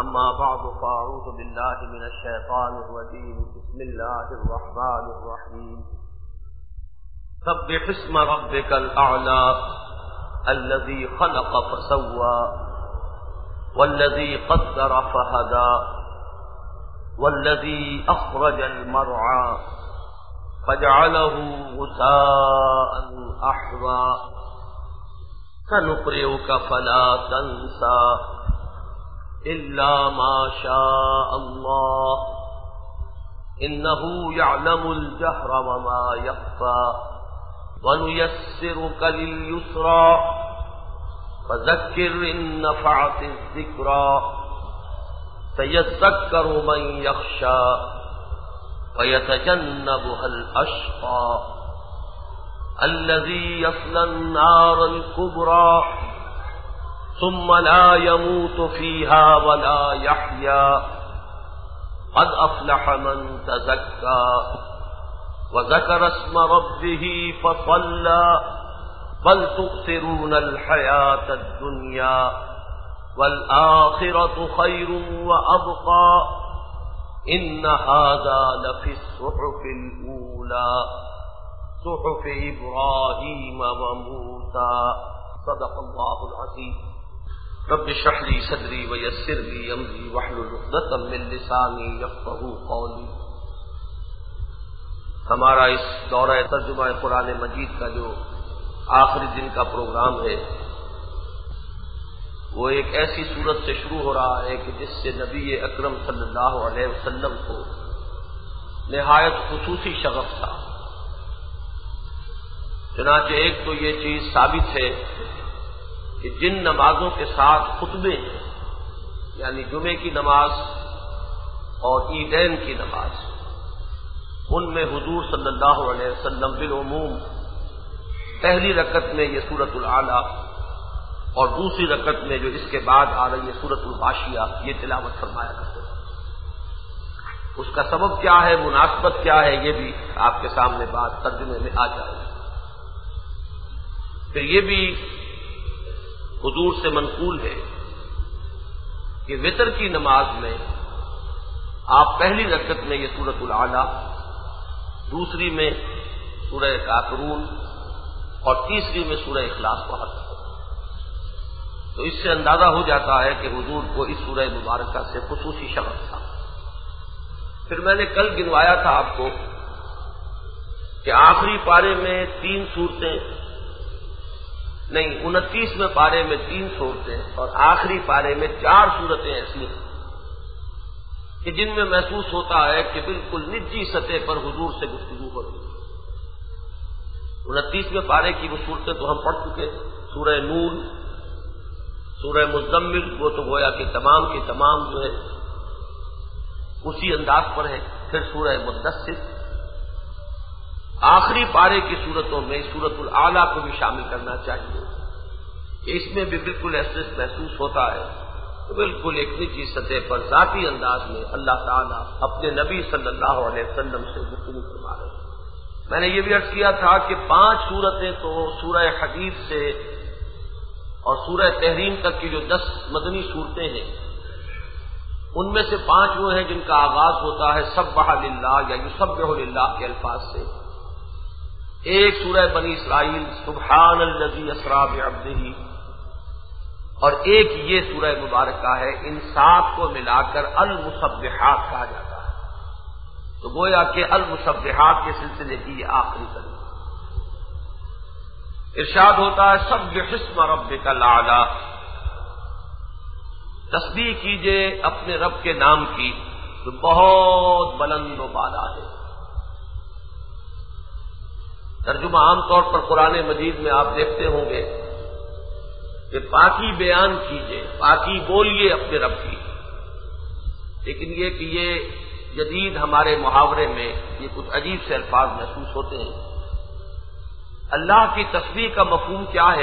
أما بعد فأعوذ بالله من الشيطان الرجيم بسم الله الرحمن الرحيم سبح اسم ربك الأعلى الذي خلق فسوى والذي قدر فهدى والذي أخرج المرعى فجعله غثاء أحوى سنقرئك فلا تنسى إلا ما شاء الله إنه يعلم الجهر وما يخفى ونيسرك لليسرى فذكر إن نفعت الذكرى سيذكر من يخشى ويتجنبها الأشقى الذي يصلى النار الكبرى ثم لا يموت فيها ولا يحيا قد أفلح من تزكى وذكر اسم ربه فصلى بل تؤثرون الحياة الدنيا والآخرة خير وأبقى إن هذا لفي الصحف الأولى صحف إبراهيم وموسى صدق الله العظيم رب اشرح لي صدري ويسر لي امري واحلل عقدة من لساني يفقهوا قولي. ہمارا اس دورہ ترجمہ قرآن مجید کا جو آخری دن کا پروگرام ہے وہ ایک ایسی صورت سے شروع ہو رہا ہے کہ جس سے نبی اکرم صلی اللہ علیہ وسلم کو نہایت خصوصی شغف تھا. چنانچہ ایک تو یہ چیز ثابت ہے کہ جن نمازوں کے ساتھ خطبے ہیں یعنی جمعے کی نماز اور عیدین کی نماز ان میں حضور صلی اللہ علیہ وسلم بالعموم پہلی رکعت میں یہ سورۃ الاعلیٰ اور دوسری رکعت میں جو اس کے بعد آ رہی ہے سورۃ الغاشیہ یہ تلاوت فرمایا کرتے ہیں. اس کا سبب کیا ہے، مناسبت کیا ہے، یہ بھی آپ کے سامنے بات ترجمے میں آ جائے گی. پھر یہ بھی حضور سے منقول ہے کہ وتر کی نماز میں آپ پہلی رکعت میں یہ سورۃ الاعلیٰ، دوسری میں سورہ کافرون اور تیسری میں سورہ اخلاص پڑھا کرتے ہیں. تو اس سے اندازہ ہو جاتا ہے کہ حضور کو اس سورہ مبارکہ سے خصوصی شغف تھا. پھر میں نے کل گنوایا تھا آپ کو کہ آخری پارے میں 3 سورتیں نہیں 29 پارے میں 3 سورتیں اور آخری پارے میں 4 سورتیں ایسی ہیں کہ جن میں محسوس ہوتا ہے کہ بالکل نجی سطح پر حضور سے گفتگو ہو رہی ہے. 29 پارے کی وہ صورتیں تو ہم پڑھ چکے. سورہ نور، سورہ مزمل وہ تو گویا کہ تمام کی تمام جو ہے اسی انداز پر ہے. پھر سورہ مدثر، آخری پارے کی صورتوں میں سورۃ الاعلیٰ کو بھی شامل کرنا چاہیے کہ اس میں بھی بالکل ایسے محسوس ہوتا ہے کہ بالکل ایک نجی سطح پر ذاتی انداز میں اللہ تعالیٰ اپنے نبی صلی اللہ علیہ وسلم سے گفتگو فرما رہے ہیں. میں نے یہ بھی عرض کیا تھا کہ 5 سورتیں تو سورہ حدید سے اور سورہ تحریم تک کی جو 10 مدنی صورتیں ہیں ان میں سے 5 وہ ہیں جن کا آغاز ہوتا ہے سبح للہ یا یسبح للہ کے الفاظ سے. ایک سورہ بنی اسرائیل سبحان الذی اسریٰ بعبدہ اور ایک یہ سورہ مبارکہ ہے. ان 7 کو ملا کر المسبحات کہا جاتا ہے. تو گویا کہ المسبحات کے سلسلے کی یہ آخری کڑی. ارشاد ہوتا ہے سبح اسم ربک الاعلیٰ، تسبیح کیجئے اپنے رب کے نام کی جو بہت بلند و بالا ہے. ترجمہ عام طور پر قرآن مجید میں آپ دیکھتے ہوں گے کہ پاکی بیان کیجئے، پاکی بولیے اپنے رب کی. لیکن یہ کہ یہ جدید ہمارے محاورے میں یہ کچھ عجیب سے الفاظ محسوس ہوتے ہیں. اللہ کی تسبیح کا مفہوم کیا ہے؟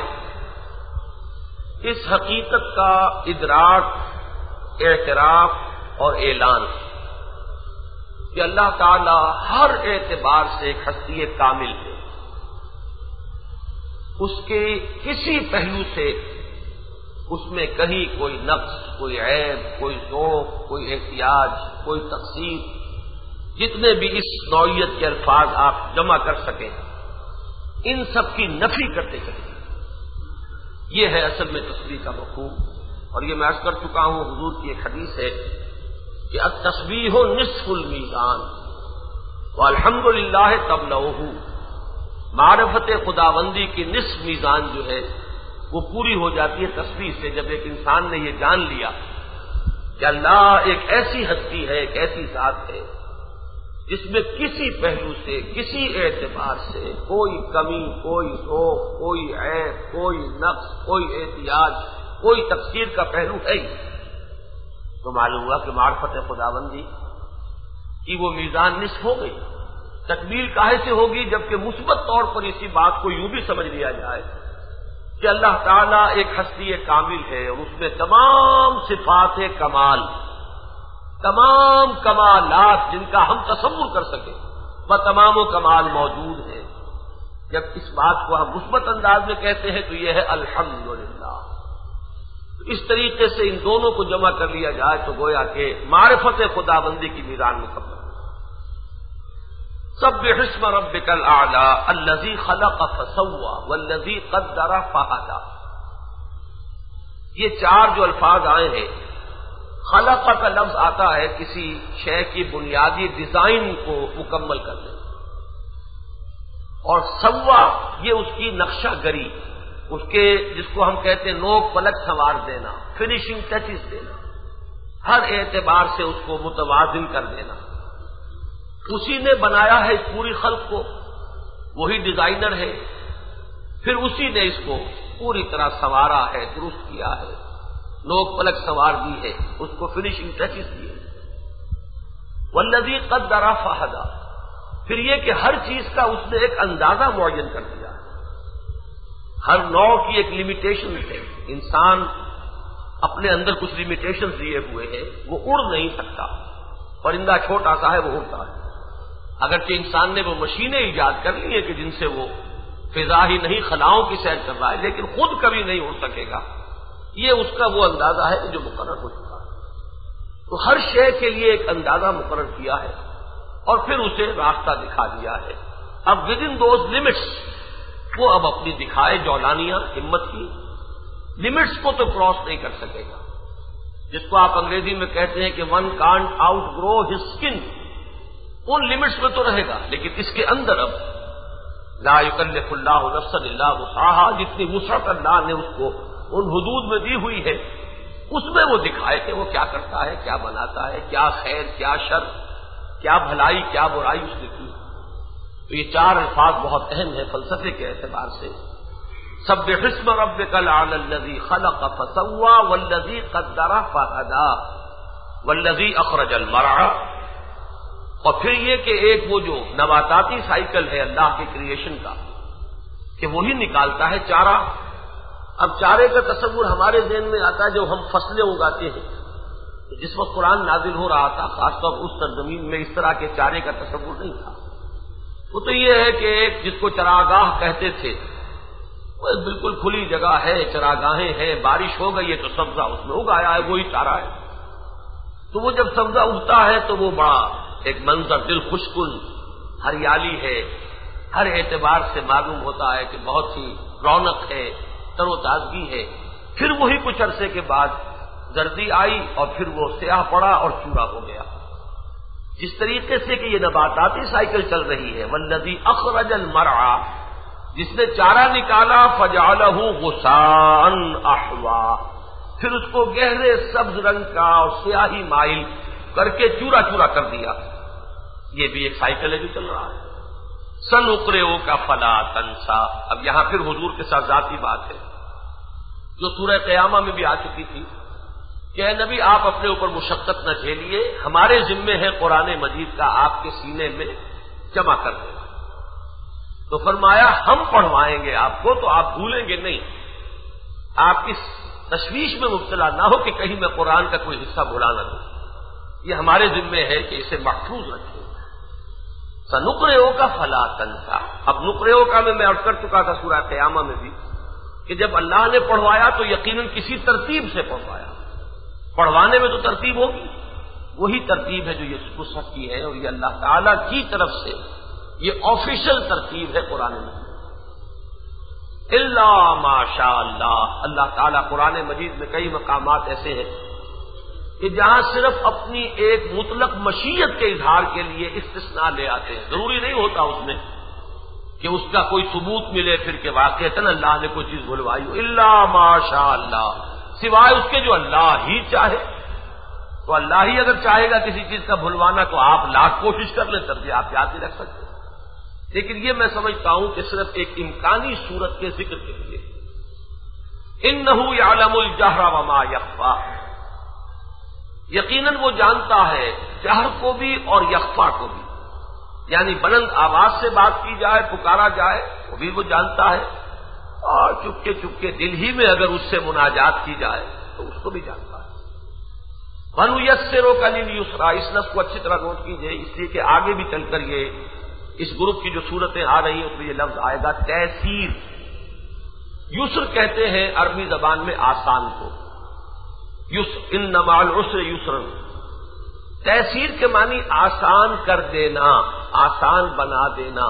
اس حقیقت کا ادراک، اعتراف اور اعلان کہ اللہ تعالی ہر اعتبار سے ایک ہستی کامل ہے. اس کے کسی پہلو سے اس میں کہیں کوئی نقص، کوئی عیب، کوئی ذوق، کوئی احتیاج، کوئی تقصیر، جتنے بھی اس نوعیت کے الفاظ آپ جمع کر سکیں ان سب کی نفی کرتے چلیں. یہ ہے اصل میں تسبیح کا مفہوم. اور یہ میں عرض کر چکا ہوں، حضور کی ایک حدیث ہے کہ التسبیح نصف المیزان والحمدللہ تبلغہ. معرفت خداوندی کی نصف میزان جو ہے وہ پوری ہو جاتی ہے تسبیح سے، جب ایک انسان نے یہ جان لیا کہ اللہ ایک ایسی ہستی ہے، ایک ایسی ذات ہے جس میں کسی پہلو سے، کسی اعتبار سے کوئی کمی، کوئی ذوق، کوئی عیب، کوئی نقص، کوئی احتیاج، کوئی تقصیر کا پہلو ہے ہی. تو معلوم ہوا کہ معرفت خداوندی کی وہ میزان نصف ہو گئی. تکمیل کاہے سے ہوگی؟ جبکہ مثبت طور پر اسی بات کو یوں بھی سمجھ لیا جائے کہ اللہ تعالیٰ ایک ہستی کامل ہے اور اس میں تمام صفات کمال، تمام کمالات جن کا ہم تصور کر سکیں وہ تمام و کمال موجود ہیں. جب اس بات کو ہم مثبت انداز میں کہتے ہیں تو یہ ہے الحمدللہ. اس طریقے سے ان دونوں کو جمع کر لیا جائے تو گویا کہ معرفت خداوندی کی میزان مکمل. سبح اسم ربک الاعلی الذی خلق فسوی والذی قدر فہدی. یہ چار جو الفاظ آئے ہیں، خلق کا لفظ آتا ہے کسی شے کی بنیادی ڈیزائن کو مکمل کرنے، اور سوا یہ اس کی نقشہ گری، اس کے جس کو ہم کہتے ہیں نوک پلک سنوار دینا، فنیشنگ ٹچز دینا، ہر اعتبار سے اس کو متوازن کر دینا. اسی نے بنایا ہے اس پوری خلق کو، وہی ڈیزائنر ہے، پھر اسی نے اس کو پوری طرح سنوارا ہے، درست کیا ہے، نوک پلک سنوار دی ہے، اس کو فنیشنگ ٹچز دیے. والذی قدر فہدی، پھر یہ کہ ہر چیز کا اس نے ایک اندازہ معین کر دیا ہے. ہر نوع کی ایک لمیٹیشن ہے. انسان اپنے اندر کچھ لمیٹیشن لیے ہوئے ہیں، وہ اڑ نہیں سکتا. پرندہ چھوٹا سا ہے، وہ اڑتا ہے. اگرچہ انسان نے وہ مشینیں ایجاد کر لی ہیں کہ جن سے وہ فضا ہی نہیں خلاؤں کی سیر کر رہا ہے، لیکن خود کبھی نہیں اڑ سکے گا. یہ اس کا وہ اندازہ ہے جو مقرر ہو چکا ہے. تو ہر شے کے لیے ایک اندازہ مقرر کیا ہے اور پھر اسے راستہ دکھا دیا ہے. اب ود ان دوز لمٹس وہ اب اپنی دکھائے جولانیاں ہمت کی. لمٹس کو تو کراس نہیں کر سکے گا، جس کو آپ انگریزی میں کہتے ہیں کہ one can't outgrow his skin. ان لمٹس میں تو رہے گا، لیکن اس کے اندر اب لا یکلف اللہ نفسا الا وسعها، جتنی وسعت اللہ نے اس کو ان حدود میں دی ہوئی ہے اس میں وہ دکھائے کہ وہ کیا کرتا ہے، کیا بناتا ہے، کیا خیر، کیا شر، کیا بھلائی، کیا برائی اس نے کی. تو یہ چار الفاظ بہت اہم ہیں فلسفے کے اعتبار سے. سبح اسم ربک الاعلی الذی خلق فسوی والذی قدر فہدی والذی اخرج المرعى. اور پھر یہ کہ ایک وہ جو نباتاتی سائیکل ہے اللہ کے کریشن کا کہ وہی نکالتا ہے چارہ. اب چارے کا تصور ہمارے ذہن میں آتا ہے جو ہم فصلیں اگاتے ہیں. جس وقت قرآن نازل ہو رہا تھا خاص طور اس سرزمین میں اس طرح کے چارے کا تصور نہیں تھا. وہ تو یہ ہے کہ ایک جس کو چراگاہ کہتے تھے، وہ بالکل کھلی جگہ ہے، چراگاہیں ہیں، بارش ہو گئی ہے تو سبزہ اس میں اگایا ہے، وہی چارہ ہے. تو وہ جب سبزہ اگتا ہے تو وہ بڑا ایک منظر دل خوش کن ہریالی ہے، ہر اعتبار سے معلوم ہوتا ہے کہ بہت ہی رونق ہے، تر و تازگی ہے. پھر وہی کچھ عرصے کے بعد زردی آئی اور پھر وہ سیاہ پڑا اور چورا ہو گیا. جس طریقے سے کہ یہ نباتاتی سائیکل چل رہی ہے، والذی اخرج المرعى، جس نے چارہ نکالا فجعلہ غثاء احوا، پھر اس کو گہرے سبز رنگ کا اور سیاہی مائل کر کے چورا چورا کر دیا. یہ بھی ایک سائیکل ہے جو چل رہا ہے. سنقرئک فلا تنسى. اب یہاں پھر حضور کے ساتھ ذاتی بات ہے جو سورہ قیامہ میں بھی آ چکی تھی کہ اے نبی آپ اپنے اوپر مشقت نہ جھیلیے، ہمارے ذمے ہے قرآن مجید کا آپ کے سینے میں جمع کر دینا. تو فرمایا ہم پڑھوائیں گے آپ کو تو آپ بھولیں گے نہیں. آپ اس تشویش میں مبتلا نہ ہو کہ کہیں میں قرآن کا کوئی حصہ بھلا نہ دوں. یہ ہمارے ذمے ہے کہ اسے محفوظ رکھیں. سنقرئک فلا تنسى. اب نقرئک میں عرض کر چکا تھا سورہ قیامہ میں بھی کہ جب اللہ نے پڑھوایا تو یقیناً کسی ترتیب سے پڑھوایا. پڑھوانے میں تو ترتیب ہوگی، وہی ترتیب ہے جو یہ مصحف کی ہے، اور یہ اللہ تعالی کی طرف سے یہ آفیشل ترتیب ہے قرآن مجید. الا ماشاء اللہ، اللہ تعالیٰ قرآن مجید میں کئی مقامات ایسے ہیں کہ جہاں صرف اپنی ایک مطلق مشیت کے اظہار کے لیے استثناء لے آتے ہیں. ضروری نہیں ہوتا اس میں کہ اس کا کوئی ثبوت ملے پھر کہ واقعتاً اللہ نے کوئی چیز بھلوائی ہو. الا ماشاء اللہ، سوائے اس کے جو اللہ ہی چاہے. تو اللہ ہی اگر چاہے گا کسی چیز کا بھلوانا تو آپ لاکھ کوشش کر لیں، ترجیح آپ یاد نہیں رکھ سکتے. لیکن یہ میں سمجھتا ہوں کہ صرف ایک امکانی صورت کے ذکر کے لیے انہ یعلم الجہر وما یخفی، یقیناً وہ جانتا ہے جہر کو بھی اور یخفا کو بھی، یعنی بلند آواز سے بات کی جائے، پکارا جائے، وہ بھی وہ جانتا ہے، اور چپکے چپکے دل ہی میں اگر اس سے مناجات کی جائے تو اس کو بھی جانتا ہے. وَنُيَسِّرُكَ لِلْيُسْرَىٰ، اس لفظ کو اچھی طرح نوٹ کیجیے، اس لیے کہ آگے بھی چل کر یہ اس گروپ کی جو صورتیں آ رہی ہیں اس میں یہ لفظ آئے گا تیسیر. یسر کہتے ہیں عربی زبان میں آسان کو، ان مع العسر یسرا. تیسیر کے معنی آسان کر دینا، آسان بنا دینا.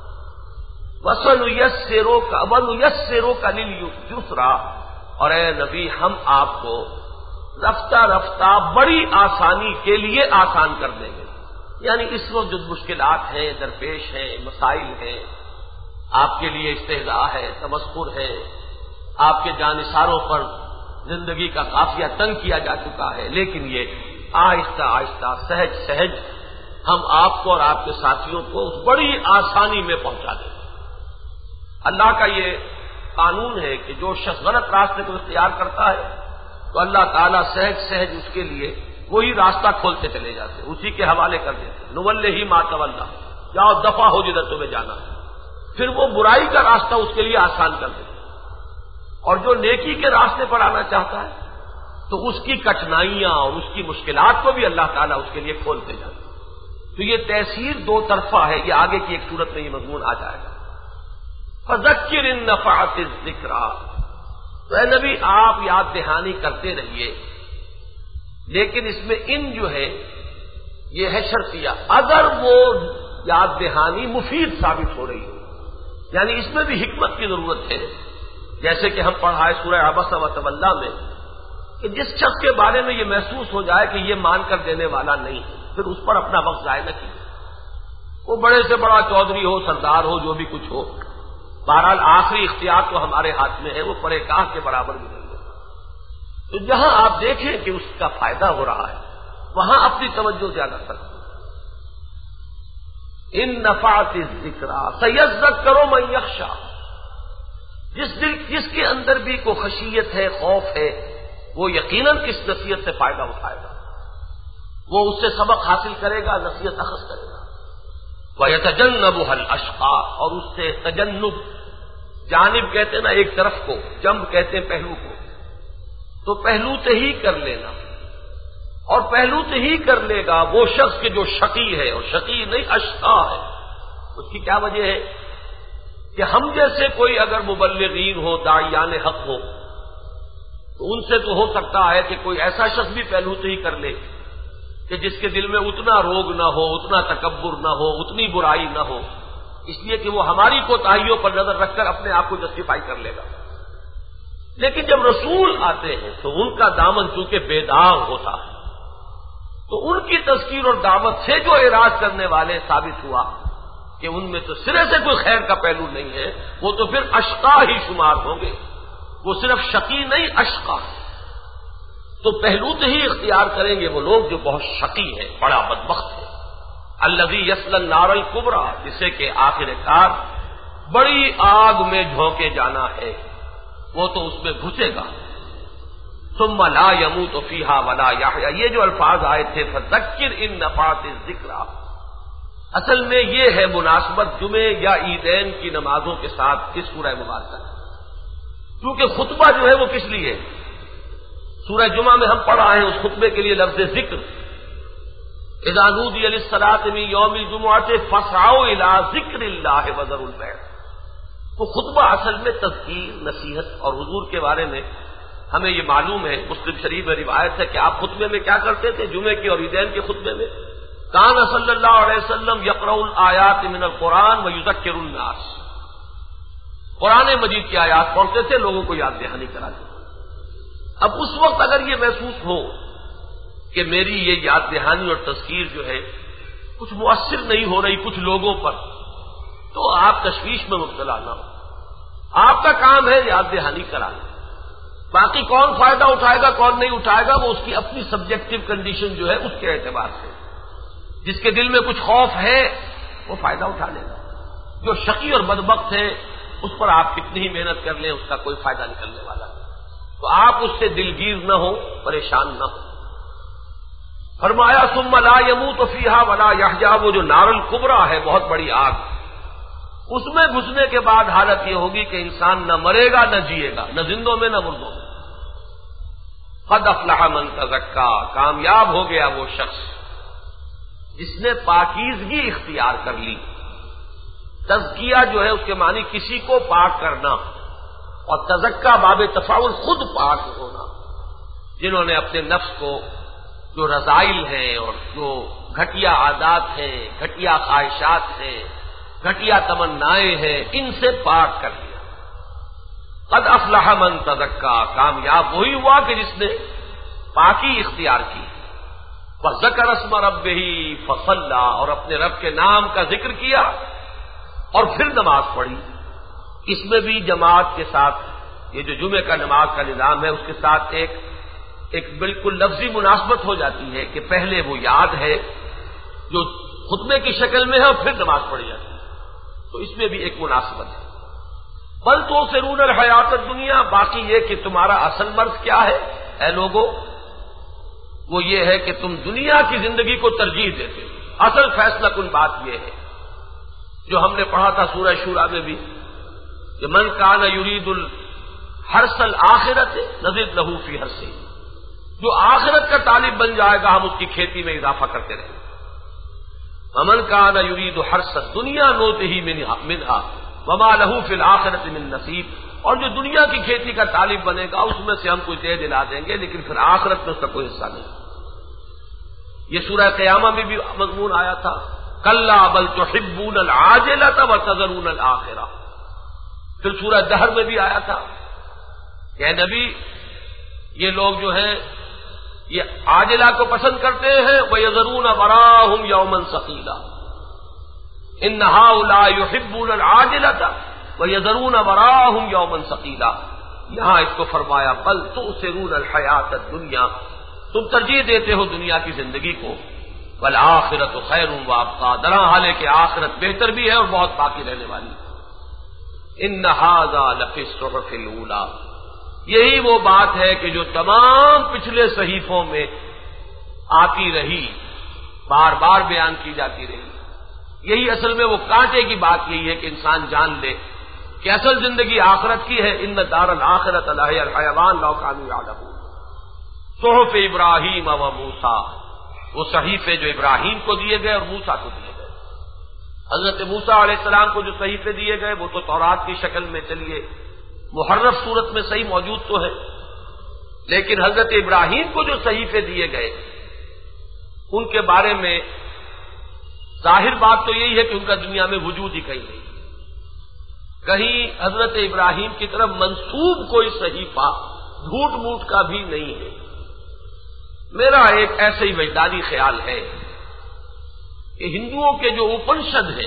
وَسَنُيَسِّرُكَ لِلْيُسْرَىٰ، اور اے نبی ہم آپ کو رفتہ رفتہ بڑی آسانی کے لیے آسان کر دیں گے. یعنی اس وقت جو مشکلات ہیں، درپیش ہیں، مسائل ہیں، آپ کے لیے استہزاء ہے، تمسخر ہے، آپ کے جانثاروں پر زندگی کا قافیہ تنگ کیا جا چکا ہے، لیکن یہ آہستہ آہستہ سہج سہج ہم آپ کو اور آپ کے ساتھیوں کو اس بڑی آسانی میں پہنچا دیں. اللہ کا یہ قانون ہے کہ جو شخص غلط راستے کو اختیار کرتا ہے تو اللہ تعالیٰ سہج سہج اس کے لیے وہی راستہ کھولتے چلے جاتے ہیں، اسی کے حوالے کر دیتے. نُوَلِّهِ مَا تَوَلَّىٰ، جاؤ دفع ہو جدھر تمہیں جانا ہے. پھر وہ برائی کا راستہ اس کے لیے آسان کر دیتے، اور جو نیکی کے راستے پر آنا چاہتا ہے تو اس کی کٹھنائیاں اور اس کی مشکلات کو بھی اللہ تعالیٰ اس کے لیے کھولتے جاتے ہیں. تو یہ تیسیر دو طرفہ ہے، یہ آگے کی ایک صورت میں یہ مضمون آ جائے گا. فَذَكِّرْ إِن نَّفَعَتِ الذِّكْرَىٰ، تو اے نبی آپ یاد دہانی کرتے رہیے، لیکن اس میں ان جو ہے یہ ہے شرطیہ، اگر وہ یاد دہانی مفید ثابت ہو رہی ہو، یعنی اس میں بھی حکمت کی ضرورت ہے. جیسے کہ ہم پڑھائے سورہ عبس و تولّیٰ میں کہ جس شخص کے بارے میں یہ محسوس ہو جائے کہ یہ مان کر دینے والا نہیں ہے، پھر اس پر اپنا وقت ضائع نہ کیجیے. وہ بڑے سے بڑا چودھری ہو، سردار ہو، جو بھی کچھ ہو، بہرحال آخری اختیار تو ہمارے ہاتھ میں ہے، وہ پرے کاہ کے برابر بھی نہیں ہے. تو جہاں آپ دیکھیں کہ اس کا فائدہ ہو رہا ہے وہاں اپنی توجہ زیادہ کریں. ان نفعت الذکریٰ سیذکر من یخشی، جس کے اندر بھی کوئی خشیت ہے، خوف ہے، وہ یقیناً اس نصیحت سے فائدہ اٹھائے گا، وہ اس سے سبق حاصل کرے گا، نصیحت اخذ کرے گا. وَيَتَجَنَّبُهَا الْأَشْقَىٰ، اور اس سے تجنب، جانب کہتے ہیں نا ایک طرف کو، جنب کہتے ہیں پہلو کو، تو پہلو سے ہی کر لینا. اور پہلو سے ہی کر لے گا وہ شخص کے جو شقی ہے، اور شقی نہیں اشقا ہے. اس کی کیا وجہ ہے کہ ہم جیسے کوئی اگر مبلغین ہو، داعیان حق ہو، تو ان سے تو ہو سکتا ہے کہ کوئی ایسا شخص بھی پہلو سے ہی کر لے کہ جس کے دل میں اتنا روگ نہ ہو، اتنا تکبر نہ ہو، اتنی برائی نہ ہو، اس لیے کہ وہ ہماری کوتاہیوں پر نظر رکھ کر اپنے آپ کو جسٹیفائی کر لے گا. لیکن جب رسول آتے ہیں تو ان کا دامن چونکہ بے داغ ہوتا ہے، تو ان کی تذکیر اور دعوت سے جو اعراض کرنے والے ثابت ہوا کہ ان میں تو سرے سے کوئی خیر کا پہلو نہیں ہے، وہ تو پھر اشقا ہی شمار ہوں گے. وہ صرف شقی نہیں، اشقا. تو پہلو سے ہی اختیار کریں گے وہ لوگ جو بہت شقی ہیں، بڑا بدبخت ہے. الذی یصلی النار الکبریٰ، جسے کہ آخر کار بڑی آگ میں جھونکے جانا ہے، وہ تو اس میں گھسے گا. ثم لا يموت فیہا ولا یحییٰ، یہ جو الفاظ آئے تھے فذکر ان نفعت الذکریٰ، اصل میں یہ ہے مناسبت جمعے یا عیدین کی نمازوں کے ساتھ اس سورہ مبارکہ. کیونکہ خطبہ جو ہے وہ کس لیے؟ سورہ جمعہ میں ہم پڑھ رہے ہیں اس خطبے کے لیے لفظ ذکر، اذا نودی للصلاۃ من یوم الجمعۃ فاسعوا الی ذکر اللہ وذروا البیع. تو خطبہ اصل میں تذکیر، نصیحت، اور حضور کے بارے میں ہمیں یہ معلوم ہے، مسلم شریف میں روایت ہے کہ آپ خطبے میں کیا کرتے تھے؟ جمعے کے اور عیدین کے خطبے میں کان صلی اللہ علیہ وسلم یقرأ الآیات من القرآن ویذکر الناس، قرآن مجید کی آیات پڑھتے تھے، لوگوں کو یاد دہانی کراتے تھے۔ اب اس وقت اگر یہ محسوس ہو کہ میری یہ یاد دہانی اور تذکیر جو ہے کچھ مؤثر نہیں ہو رہی کچھ لوگوں پر، تو آپ تشویش میں مبتلا نہ ہو، آپ کا کام ہے یاد دہانی کرانا، باقی کون فائدہ اٹھائے گا کون نہیں اٹھائے گا وہ اس کی اپنی سبجیکٹو کنڈیشن جو ہے اس کے اعتبار سے، جس کے دل میں کچھ خوف ہے وہ فائدہ اٹھا لے گا، جو شقی اور بدبخت ہے اس پر آپ کتنی ہی محنت کر لیں اس کا کوئی فائدہ نکلنے والا ہے، تو آپ اس سے دلگیر نہ ہو، پریشان نہ ہو۔ فرمایا ثم لا يموت فيها ولا يحيا، وہ جو نار الکبریٰ ہے بہت بڑی آگ، اس میں گھسنے کے بعد حالت یہ ہوگی کہ انسان نہ مرے گا نہ جیے گا، نہ زندوں میں نہ مردوں میں۔ قد افلح من تزکا، کامیاب ہو گیا وہ شخص جس نے پاکیزگی اختیار کر لی۔ تزکیہ جو ہے اس کے معنی کسی کو پاک کرنا، اور تزکا باب تفاعل خود پاک ہونا، جنہوں نے اپنے نفس کو جو رذائل ہیں اور جو گھٹیا عادات ہیں، گھٹیا خواہشات ہیں، گھٹیا تمنائیں ہیں، ان سے پاک کر لیا۔ قد افلح من تزکا، کامیاب وہی ہوا کہ جس نے پاکی اختیار کی۔ وذکر اسم ربہ فصلی، اور اپنے رب کے نام کا ذکر کیا اور پھر نماز پڑھی۔ اس میں بھی جماعت کے ساتھ یہ جو جمعے کا نماز کا نظام ہے اس کے ساتھ ایک بالکل لفظی مناسبت ہو جاتی ہے کہ پہلے وہ یاد ہے جو خطبے کی شکل میں ہے اور پھر نماز پڑھی جاتی ہے، تو اس میں بھی ایک مناسبت ہے۔ بل تؤثرون الحیات الدنیا، باقی یہ کہ تمہارا اصل مرض کیا ہے اے لوگو، وہ یہ ہے کہ تم دنیا کی زندگی کو ترجیح دیتے ہو۔ اصل فیصلہ کن بات یہ ہے جو ہم نے پڑھا تھا سورہ شورى میں بھی کہ من کان یرید الحرث الآخرۃ نزد لہ فی حرثہ، جو آخرت کا طالب بن جائے گا ہم اس کی کھیتی میں اضافہ کرتے رہیں گے۔ ومن کان یرید حرث الدنیا نؤتہ منہا وما لہ فی الآخرۃ من نصیب، اور جو دنیا کی کھیتی کا طالب بنے گا اس میں سے ہم کچھ دے دلا دیں گے لیکن پھر آخرت میں اس کا کوئی حصہ نہیں۔ یہ سورہ قیامہ میں بھی مضمون آیا تھا، کلا بل تحبون العاجلۃ وتذرون الآخرۃ۔ پھر سورہ دہر میں بھی آیا تھا کہ اے نبی یہ لوگ جو ہیں یہ عاجلہ کو پسند کرتے ہیں، وَيَذَرُونَ وَرَاءَهُمْ يَوْمًا ثَقِيلًا، إِنَّ هَؤُلَاءِ يُحِبُّونَ الْعَاجِلَةَ وَيَذَرُونَ وَرَاءَهُمْ يَوْمًا ثَقِيلًا۔ یہاں اس کو فرمایا بل تؤثرون الحیات الدنیا، تم ترجیح دیتے ہو دنیا کی زندگی کو، والآخرۃ خیر وابقیٰ، درا حال ہے کہ آخرت بہتر بھی ہے اور بہت باقی رہنے والی ہے۔ ان ھذا لفی الصحف الاولیٰ، یہی وہ بات ہے کہ جو تمام پچھلے صحیفوں میں آتی رہی، بار بار بیان کی جاتی رہی۔ یہی اصل میں وہ کانٹے کی بات یہی ہے کہ انسان جان لے کہ اصل زندگی آخرت کی ہے۔ ان دار الآخرۃ لہی الحیوان لو کانوا یعلمون۔ صحف ابراہیم و موسیٰ، وہ صحیفے جو ابراہیم کو دیے گئے اور موسیٰ کو دیے گئے۔ حضرت موسیٰ علیہ السلام کو جو صحیفے دیے گئے وہ تو تورات کی شکل میں چلیے محرف صورت میں صحیح موجود تو ہے، لیکن حضرت ابراہیم کو جو صحیفے دیے گئے ان کے بارے میں ظاہر بات تو یہی ہے کہ ان کا دنیا میں وجود ہی کہیں نہیں، کہیں حضرت ابراہیم کی طرف منسوب کوئی صحیفہ جھوٹ موٹ کا بھی نہیں ہے۔ میرا ایک ایسے ہی وجدانی خیال ہے کہ ہندوؤں کے جو اپنشد ہیں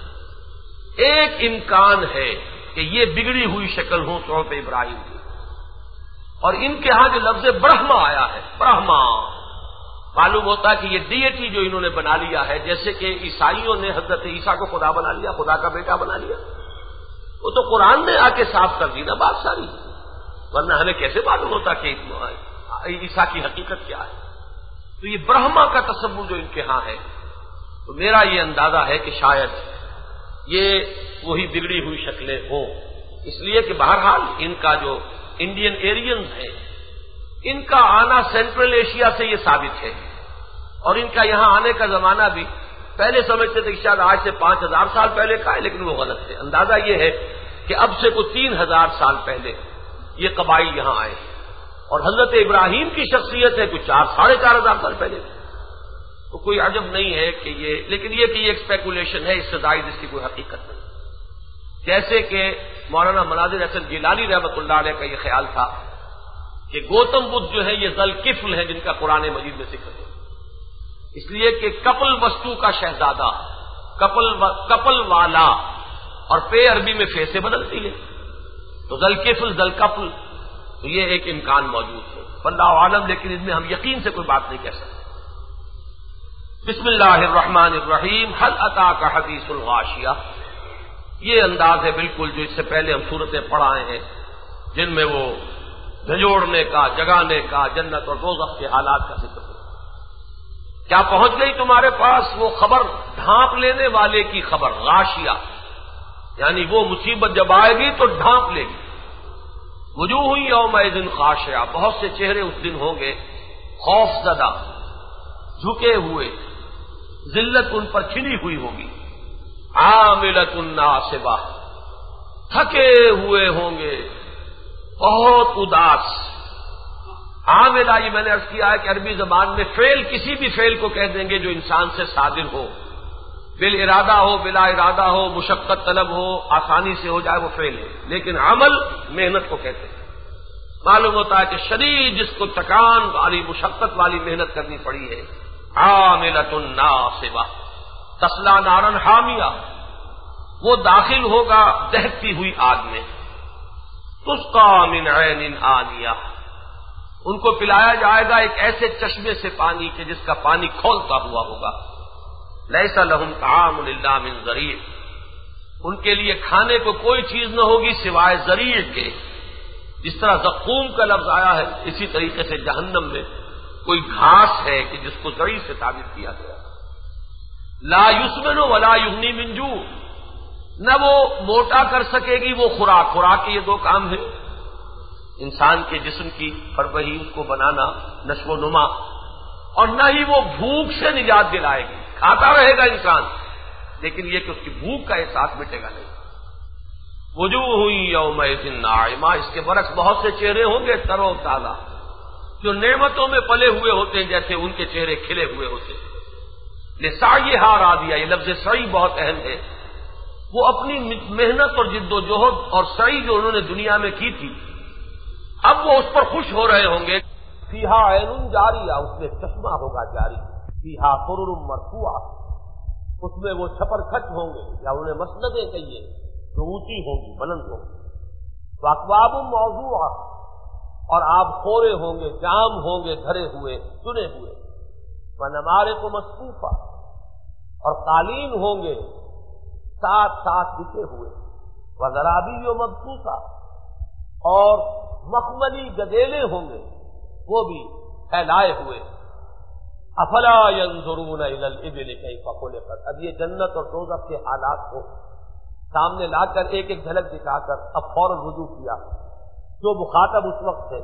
ایک امکان ہے کہ یہ بگڑی ہوئی شکل ہو صحف ابراہیم کی، اور ان کے ہاں جو لفظ برہما آیا ہے، برہما، معلوم ہوتا ہے کہ یہ ڈیٹی جو انہوں نے بنا لیا ہے، جیسے کہ عیسائیوں نے حضرت عیسیٰ کو خدا بنا لیا، خدا کا بیٹا بنا لیا، وہ تو قرآن نے آ کے صاف کر دی نا بات ساری، ورنہ ہمیں کیسے معلوم ہوتا کہ عیسیٰ کی حقیقت کیا ہے؟ تو یہ برہما کا تصور جو ان کے ہاں ہے، تو میرا یہ اندازہ ہے کہ شاید یہ وہی بگڑی ہوئی شکلیں ہوں، اس لیے کہ بہرحال ان کا جو انڈین ایرینز ہیں ان کا آنا سینٹرل ایشیا سے یہ ثابت ہے، اور ان کا یہاں آنے کا زمانہ بھی پہلے سمجھتے تھے کہ شاید آج سے 5000 سال پہلے کا ہے، لیکن وہ غلط ہے۔ اندازہ یہ ہے کہ اب سے کوئی 3000 سال پہلے یہ قبائل یہاں آئے، اور حضرت ابراہیم کی شخصیت ہے کوئی 4,500 سال پہلے، تو کوئی عجب نہیں ہے کہ یہ، لیکن یہ کہ یہ ایک اسپیکولیشن ہے، اس سے زائد اس کی کوئی حقیقت نہیں۔ جیسے کہ مولانا مناظر حسن گیلانی رحمۃ اللہ علیہ کا یہ خیال تھا کہ گوتم بدھ جو ہے یہ ذوالکفل ہیں جن کا قرآن مجید میں ذکر ہے، اس لیے کہ کپل وستو کا شہزادہ، کپل والا، اور پے عربی میں فے سے بدلتی ہے، تو ذوالکفل ذوالکفل، تو یہ ایک امکان موجود ہے، واللہ عالم، لیکن اس میں ہم یقین سے کوئی بات نہیں کہہ سکتے۔ بسم اللہ الرحمن الرحیم، هل اتاک حدیث الغاشیہ، یہ انداز ہے بالکل جو اس سے پہلے ہم صورتیں پڑھ آئے ہیں جن میں وہ جھنجھوڑنے کا، جگانے کا، جنت اور دوزخ کے حالات کا ذکر ہے۔ کیا پہنچ گئی تمہارے پاس وہ خبر، ڈھانپ لینے والے کی خبر، غاشیہ یعنی وہ مصیبت جب آئے گی تو ڈھانپ لے گی۔ وجوہ یومئذ خاشعہ، بہت سے چہرے اس دن ہوں گے خوف زدہ، جھکے ہوئے، ذلت ان پر چھنی ہوئی ہوگی، عاملۃ ناصبہ، تھکے ہوئے ہوں گے، بہت اداس۔ عاملہ، یہ میں نے عرض کیا ہے کہ عربی زبان میں فعل کسی بھی فعل کو کہہ دیں گے جو انسان سے صادر ہو، بالارادہ ہو، بلا ارادہ ہو، مشقت طلب ہو، آسانی سے ہو جائے، وہ فعل ہے، لیکن عمل محنت کو کہتے ہیں۔ معلوم ہوتا ہے کہ شدید جس کو تکان والی، مشقت والی محنت کرنی پڑی ہے، عاملۃ ناصبہ تصلی نارا حامیہ، وہ داخل ہوگا دہتی ہوئی آگ میں، تسقی من عین آنیہ، ان کو پلایا جائے گا ایک ایسے چشمے سے پانی کہ جس کا پانی کھولتا ہوا ہوگا۔ لیس لہم طعام الا من ضریع، ان کے لیے کھانے کو کوئی چیز نہ ہوگی سوائے ضریع کے۔ جس طرح زقوم کا لفظ آیا ہے، اسی طریقے سے جہنم میں کوئی گھاس ہے کہ جس کو ضریع سے تعبیر کیا گیا۔ لا یسمن ولا یغنی من جوع، نہ وہ موٹا کر سکے گی وہ خوراک کے یہ دو کام ہیں، انسان کے جسم کی فربہی، اس کو بنانا، نشو و نما، اور نہ ہی وہ بھوک سے نجات دلائے گی۔ کھاتا رہے گا انسان لیکن یہ کہ اس کی بھوک کا احساس مٹے گا نہیں۔ وجوہ یومئذ ناعمہ، اس کے برعکس بہت سے چہرے ہوں گے تر و تازہ، جو نعمتوں میں پلے ہوئے ہوتے ہیں، جیسے ان کے چہرے کھلے ہوئے ہوتے ہیں۔ لسعیھا راضیہ، یہ لفظ سعی بہت اہم ہے، وہ اپنی محنت اور جد و جہد اور سعی جو انہوں نے دنیا میں کی تھی، اب وہ اس پر خوش ہو رہے ہوں گے۔ فیہا عین جاریہ، اس میں چشمہ ہوگا جاری، فیہا سرر مرفوعہ، اس میں وہ چھپر کھٹ ہوں گے، یا انہیں مسندیں کہیے جو اونچی ہوں گی، بلند ہوں گی، واکواب موضوعہ، اور آپ خورے ہوں گے، جام ہوں گے، دھرے ہوئے، چنے ہوئے، ونمارق مصفوفہ، اور قالین ہوں گے ساتھ ساتھ بچھے ہوئے، وزرابی مبثوثہ، اور مخملی گدیلے ہوں گے وہ بھی پھیلائے ہوئے۔ افلا ينظرون الى الابل كيف خلقت، اب یہ جنت اور دوزخ کے حالات کو سامنے لا کر ایک ایک جھلک دکھا کر اب فوراً رجوع کیا جو مخاطب اس وقت تھے۔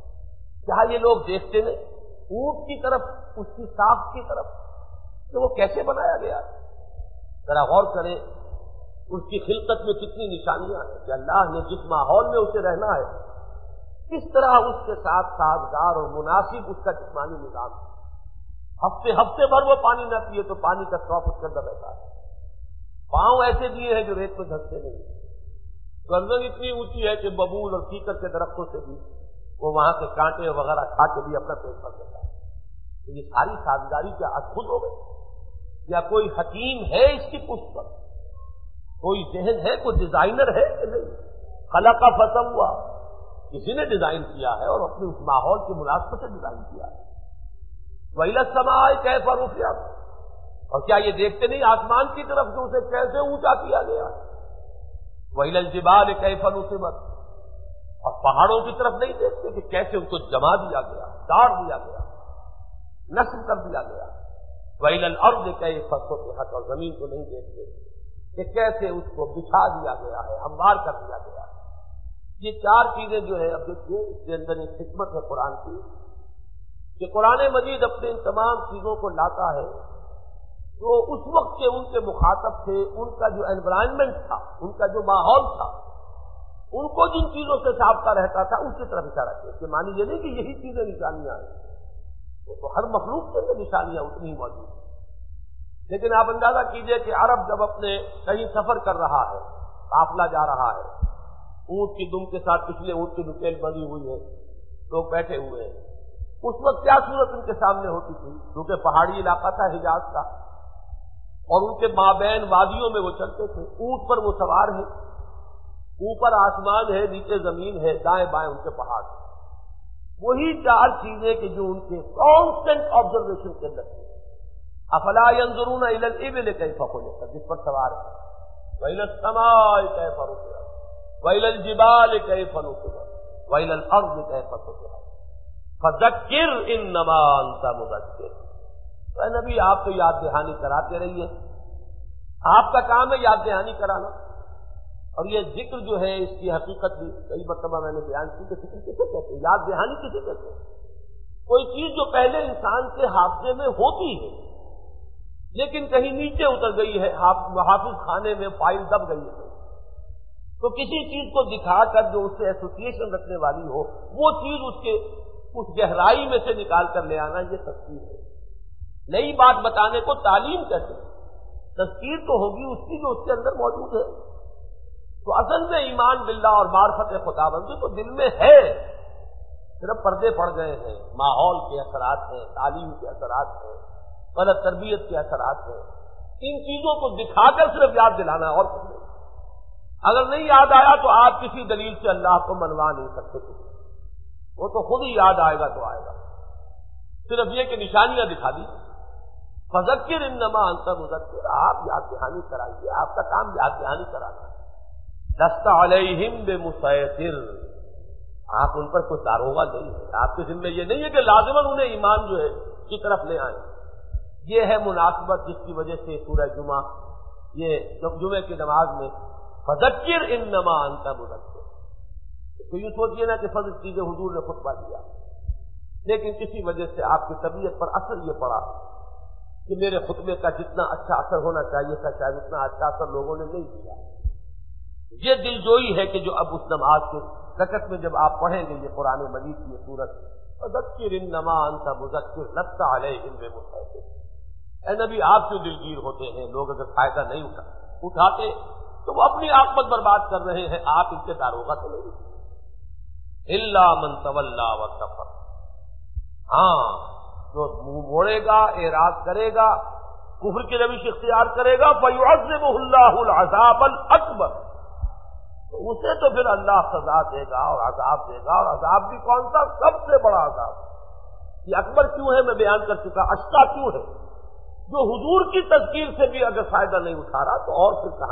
کیا یہ لوگ دیکھتے ہیں اونٹ کی طرف، اس کی ساخت کی طرف کہ وہ کیسے بنایا گیا؟ ذرا غور کریں اس کی خلقت میں کتنی نشانیاں ہیں کہ اللہ نے جس ماحول میں اسے رہنا ہے کس طرح اس کے ساتھ سازگار اور مناسب اس کا جسمانی نظام ہے۔ ہفتے بھر وہ پانی نہ پیے تو پانی کا سٹاک اس کے اندر رہتا ہے، پاؤں ایسے دیے ہیں جو ریت میں دھستے نہیں، گردن اتنی اونچی ہے کہ ببول اور کیکر کے درختوں سے بھی وہ وہاں کے کانٹے وغیرہ کھا کے بھی اپنا پیٹ بھر دیتا ہے۔ تو یہ ساری سازگاری کیا از خود ہو گئی یا کوئی حکیم ہے اس کی پشت پر؟ کوئی ذہن ہے، کوئی ڈیزائنر ہے کہ نہیں؟ خلق فسوى، کسی نے ڈیزائن کیا ہے اور اپنے اس ماحول کی مناسبت سے ڈیزائن کیا ہے۔ وَإِلَى السَّمَاءِ كَيْفَ رُفِعَتْ، اور کیا یہ دیکھتے نہیں آسمان کی طرف جو اسے کیسے اونچا کیا گیا؟ وَإِلَى الْجِبَالِ كَيْفَ نُصِبَتْ، اور پہاڑوں کی طرف نہیں دیکھتے کہ کیسے ان کو جما دیا گیا، گاڑ دیا گیا، نصب کر دیا گیا۔ وَإِلَى الْأَرْضِ كَيْفَ سُطِحَتْ، اور زمین کو نہیں دیکھتے کہ کیسے اس کو بچھا دیا گیا ہے، ہموار کر دیا گیا ہے۔ یہ چار چیزیں جو ہے اب دیکھیے اس کے اندر ایک حکمت ہے قرآن کی کہ قرآن مجید اپنے ان تمام چیزوں کو لاتا ہے جو اس وقت کے ان کے مخاطب تھے، ان کا جو انوائرمنٹ تھا، ان کا جو ماحول تھا، ان کو جن چیزوں سے سابقہ رہتا تھا ان کی طرف اشارہ کیا کہ مانی یہ نہیں کہ یہی چیزیں نشانیاں ہیں، وہ تو ہر مخلوق کے لیے نشانیاں اتنی ہی موجود ہیں۔ لیکن آپ اندازہ کیجئے کہ عرب جب اپنے کہیں سفر کر رہا ہے، قافلہ جا رہا ہے، اونٹ کی دم کے ساتھ پچھلے اونٹ کی نکیل بندھی ہوئی ہے، لوگ بیٹھے ہوئے ہیں، اس وقت کیا صورت ان کے سامنے ہوتی تھی؟ کیونکہ پہاڑی علاقہ تھا حجاز کا، اور ان کے مابین وادیوں میں وہ چلتے تھے، اونٹ پر وہ سوار ہیں، اوپر آسمان ہے، نیچے زمین ہے، دائیں بائیں ان کے پہاڑ ہیں۔ وہی چار چیزیں کہ جو ان کے کانسٹنٹ آبزرویشن کے اندر تھے۔ افلا ينظرون الى الابل كيف خلقت، جس پر سوار ہے، والى السماء كيف رفعت والى الجبال كيف نصبت والى الارض كيف سطحت فذکر انما انت مذکر۔ اے نبی آپ تو یاد دہانی کراتے رہیے، آپ کا کام ہے یاد دہانی کرانا۔ اور یہ ذکر جو ہے اس کی حقیقت بھی کئی مرتبہ میں نے بیان کی کہ ذکر کسے کہتے ہیں، یاد دہانی کسے کہتے ہیں؟ کوئی چیز جو پہلے انسان کے حافظے میں ہوتی ہے لیکن کہیں نیچے اتر گئی ہے، حافظ خانے میں فائل دب گئی ہے، تو کسی چیز کو دکھا کر جو اس سے ایسوسیشن رکھنے والی ہو وہ چیز اس گہرائی میں سے نکال کر لے آنا، یہ تذکیر ہے۔ نئی بات بتانے کو تعلیم کہتے ہیں، تذکیر تو ہوگی اس کی جو اس کے اندر موجود ہے۔ تو اصل میں ایمان باللہ اور معرفت خداوندی تو دل میں ہے، صرف پردے پڑ گئے ہیں، ماحول کے اثرات ہیں، تعلیم کے اثرات ہیں، غلط تربیت کے اثرات ہیں، ان چیزوں کو دکھا کر صرف یاد دلانا اور کچھ نہیں۔ اگر نہیں یاد آیا تو آپ کسی دلیل سے اللہ کو منوا نہیں سکتے، وہ تو خود ہی یاد آئے گا تو آئے گا، صرف یہ کہ نشانیاں دکھا دی۔ فذکر انما انت مذکر، آپ یاد دہانی کرائیے، آپ کا کام یاد دہانی کرانا۔ لست علیہم بمسیطر، آپ ان پر کوئی داروغہ نہیں ہے، آپ کے ذمہ یہ نہیں ہے کہ لازماً انہیں ایمان جو ہے کی طرف لے آئیں۔ یہ ہے مناسبت جس کی وجہ سے سورہ جمعہ، یہ جمعے کی نماز میں فذکر انما انت مذکر، تو یہ سوچیے نا کہ فضل چیزیں حضور نے خطبہ دیا، لیکن کسی وجہ سے آپ کی طبیعت پر اثر یہ پڑا کہ میرے خطبے کا جتنا اچھا اثر ہونا چاہیے تھا شاید اتنا اچھا اثر لوگوں نے نہیں دیا۔ یہ دل جوئی ہے کہ جو اب اس نماز کے رکعت میں جب آپ پڑھیں گے یہ قرآن مجید کی یہ سورت، فذکر انما انت مذکر لست علیہم بمسیطر، اے نبی آپ کیوں دلگیر ہوتے ہیں؟ لوگ اگر فائدہ نہیں اٹھاتے تو وہ اپنی عاقبت برباد کر رہے ہیں، آپ ان کے داروغہ تو نہیں۔ الا من تولی وکفر، ہاں جو منہ موڑے گا، اعراض کرے گا، کفر کی روش اختیار کرے گا، فیعذبہ اللہ العذاب الاکبر، تو اسے تو پھر اللہ سزا دے گا اور عذاب دے گا، اور عذاب بھی کون سا؟ سب سے بڑا عذاب۔ یہ اکبر کیوں ہے میں بیان کر چکا، اشقا کیوں ہے؟ جو حضور کی تذکیر سے بھی اگر فائدہ نہیں اٹھا رہا تو اور پھر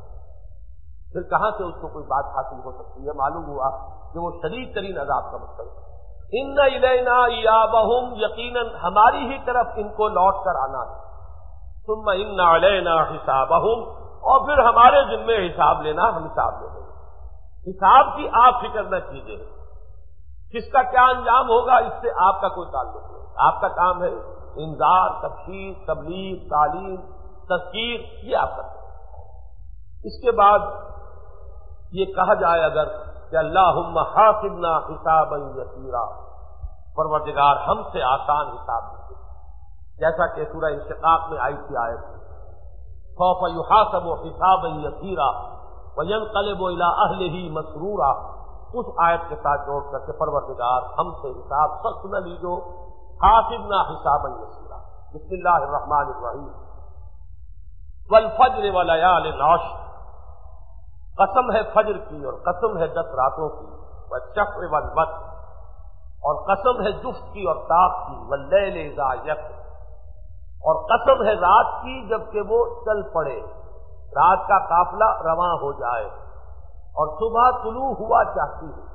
کہاں سے اس کو کوئی بات حاصل ہو سکتی ہے؟ معلوم ہوا کہ وہ شدید ترین عذاب کا مطلب ہے۔ ان الینا ایابہم، یقیناً ہماری ہی طرف ان کو لوٹ کر آنا ہے، ثم ان علینا حسابہم، اور پھر ہمارے ذمے حساب لینا، ہم حساب لیں گے۔ حساب کی آپ فکر نہ کیجیے، کس کا کیا انجام ہوگا اس سے آپ کا کوئی تعلق نہیں، آپ کا کام ہے انذار، تبشیر، تبلیغ، تعلیم، تذکیر، یہ آپ کرتے ہیں۔ اس کے بعد یہ کہا جائے اگر کہ اللہم حاسبنا حسابا یسیرا، پروردگار ہم سے آسان حساب لیجیے، جیسا کہ سورہ انشقاق میں آئی تھی آیت، سوف یحاسب حسابا یسیرا وینقلب الی اہلہ مسرورا، اس آیت کے ساتھ جوڑ کر کے پروردگار ہم سے حساب سخت نہ لیجو، حاسبنا حسابا یسیرا۔ بسم اللہ الرحمن الرحیم، والفجر ولیال العشر، قسم ہے فجر کی اور قسم ہے 10 راتوں کی، والشفع والوتر، اور قسم ہے جفت کی اور طاق کی، واللیل اذا یسر، اور قسم ہے رات کی جبکہ وہ چل پڑے، رات کا قافلہ رواں ہو جائے اور صبح طلوع ہوا چاہتی ہے۔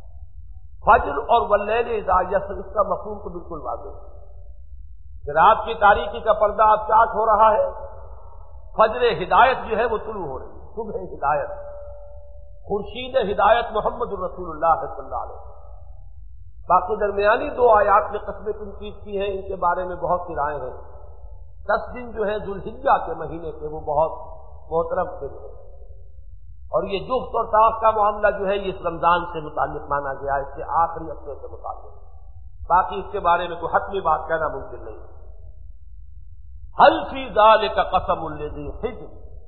فجر اور واللیل اذا یسر، اس کا مفہوم تو بالکل واضح ہے کہ رات کی تاریکی کا پردہ اب چاک ہو رہا ہے، فجر ہدایت جو ہے وہ طلوع ہو رہی ہے، صبح ہدایت، خورشید ہدایت محمد الرسول اللہ صلی اللہ علیہ وسلم۔ باقی درمیانی 2 آیات میں قسمیں تنقید کی ہیں، ان کے بارے میں بہت سی رائے ہیں۔ 10 دن جو ہے ذوالحجہ کے مہینے کے وہ بہت محترم دن ہیں، اور یہ جفت اور طاق کا معاملہ جو ہے یہ اس رمضان سے متعلق مانا گیا، اس کے آخری ہفتے سے متعلق، باقی اس کے بارے میں کوئی حتمی بات کہنا ممکن نہیں۔ حل فی ذالک قسم لذی حجر،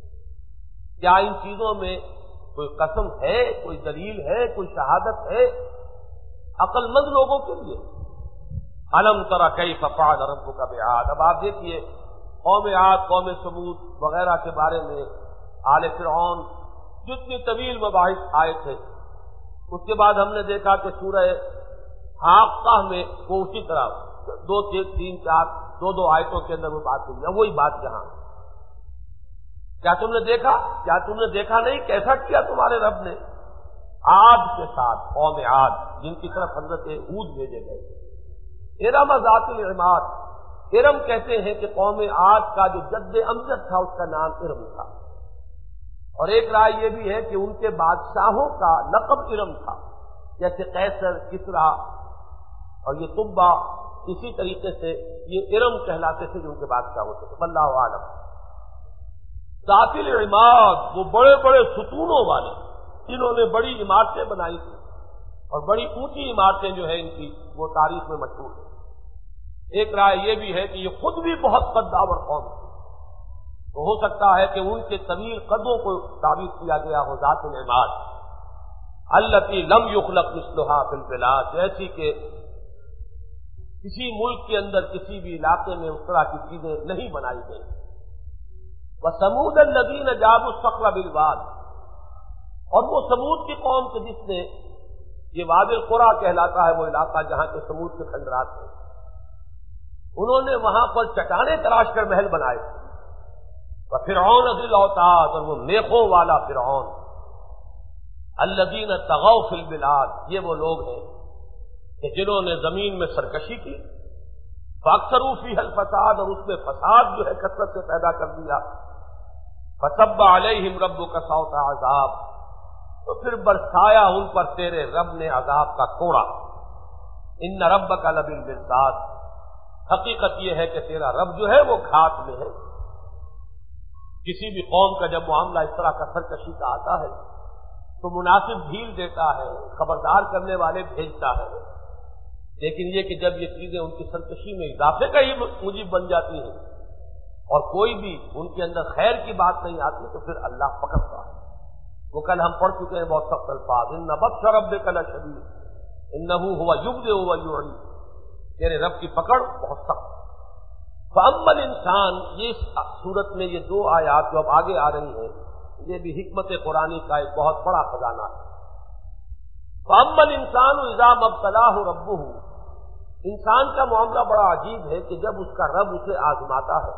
کیا ان چیزوں میں کوئی قسم ہے، کوئی دلیل ہے، کوئی شہادت ہے عقل مند لوگوں کے لیے؟ الم تر کیف فعل ربک بعاد، اب آپ دیکھیے قوم عاد، قوم ثمود وغیرہ کے بارے میں، آل فرعون، جتنی طویل مباحث آئے تھے، اس کے بعد ہم نے دیکھا کہ سورہ حاقہ میں وہ اسی طرح 2 3 4 2 آیتوں کے اندر وہ بات ہوئی ہے، وہی بات یہاں۔ کیا تم نے دیکھا؟ کیا تم نے دیکھا نہیں کیسا کیا تمہارے رب نے عاد کے ساتھ، قوم عاد جن کی طرف حضرت ہود بھیجے گئے۔ ارم ذات العماد، ارم کہتے ہیں کہ قوم عاد کا جو جد امجد تھا اس کا نام ارم تھا، اور ایک رائے یہ بھی ہے کہ ان کے بادشاہوں کا لقب ارم تھا، جیسے قیصر، کسریٰ اور یہ تبا، اسی طریقے سے یہ ارم کہلاتے تھے جو ان کے بادشاہ ہوتے تھے، واللہ عالم۔ ذات العماد، وہ بڑے بڑے ستونوں والے، جنہوں نے بڑی عمارتیں بنائی تھی، اور بڑی اونچی عمارتیں جو ہے ان کی وہ تاریخ میں مشہور ہے۔ ایک رائے یہ بھی ہے کہ یہ خود بھی بہت قداور قوم تھی، تو ہو سکتا ہے کہ ان کے طویل قدوں کو تعبیر کیا گیا ہو ذات العماد، التی لم یخلق مثلھا فی البلاد، جیسی کہ کسی ملک کے اندر کسی بھی علاقے میں اس طرح کی چیزیں نہیں بنائی گئی۔ وثمود الذین جابوا الصخر بالواد، اور وہ سمود کی قوم کے جس نے، یہ وادی القریٰ کہلاتا ہے وہ علاقہ جہاں کے سمود کے کھنڈرات تھے، انہوں نے وہاں پر چٹانیں تراش کر محل بنائے تھے۔ وفرعون ذی الاوتاد، اور وہ میخوں والا فرعون، الذین طغوا فی البلاد، یہ وہ لوگ ہیں کہ جنہوں نے زمین میں سرکشی کی، فاکثروا فیہا الفساد، اور اس میں فساد جو ہے کثرت سے پیدا کر دیا، فصب علیہم ربک صوت عذاب، تو پھر برسایا ان پر تیرے رب نے عذاب کا کوڑا، ان ربک لبالمرصاد، حقیقت یہ ہے کہ تیرا رب جو ہے وہ گھات میں ہے۔ کسی بھی قوم کا جب معاملہ اس طرح کا سرکشی کا آتا ہے تو مناسب ڈھیل دیتا ہے، خبردار کرنے والے بھیجتا ہے، لیکن یہ کہ جب یہ چیزیں ان کی سرکشی میں اضافے کا ہی موجب بن جاتی ہیں اور کوئی بھی ان کے اندر خیر کی بات نہیں آتی تو پھر اللہ پکڑتا ہے۔ وہ کل ہم پڑھ چکے ہیں بہت سخت الفاظ، ان بطش ربک لشدید انہ هو یبدئ ویعید، تیرے رب کی پکڑ بہت سخت۔ فاما الانسان، یہ اس صورت میں یہ 2 آیات جو اب آگے آ رہی ہیں یہ بھی حکمت قرآنی کا ایک بہت بڑا خزانہ ہے۔ فاما الانسان اذا ما ابتلاه ربہ، انسان کا معاملہ بڑا عجیب ہے کہ جب اس کا رب اسے آزماتا ہے،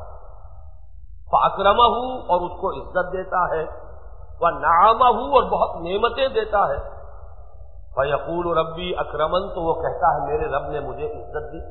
فاکرمہ، اور اس کو عزت دیتا ہے، ونعمہ، اور بہت نعمتیں دیتا ہے، فیقول ربی اکرمن، تو وہ کہتا ہے میرے رب نے مجھے عزت دی۔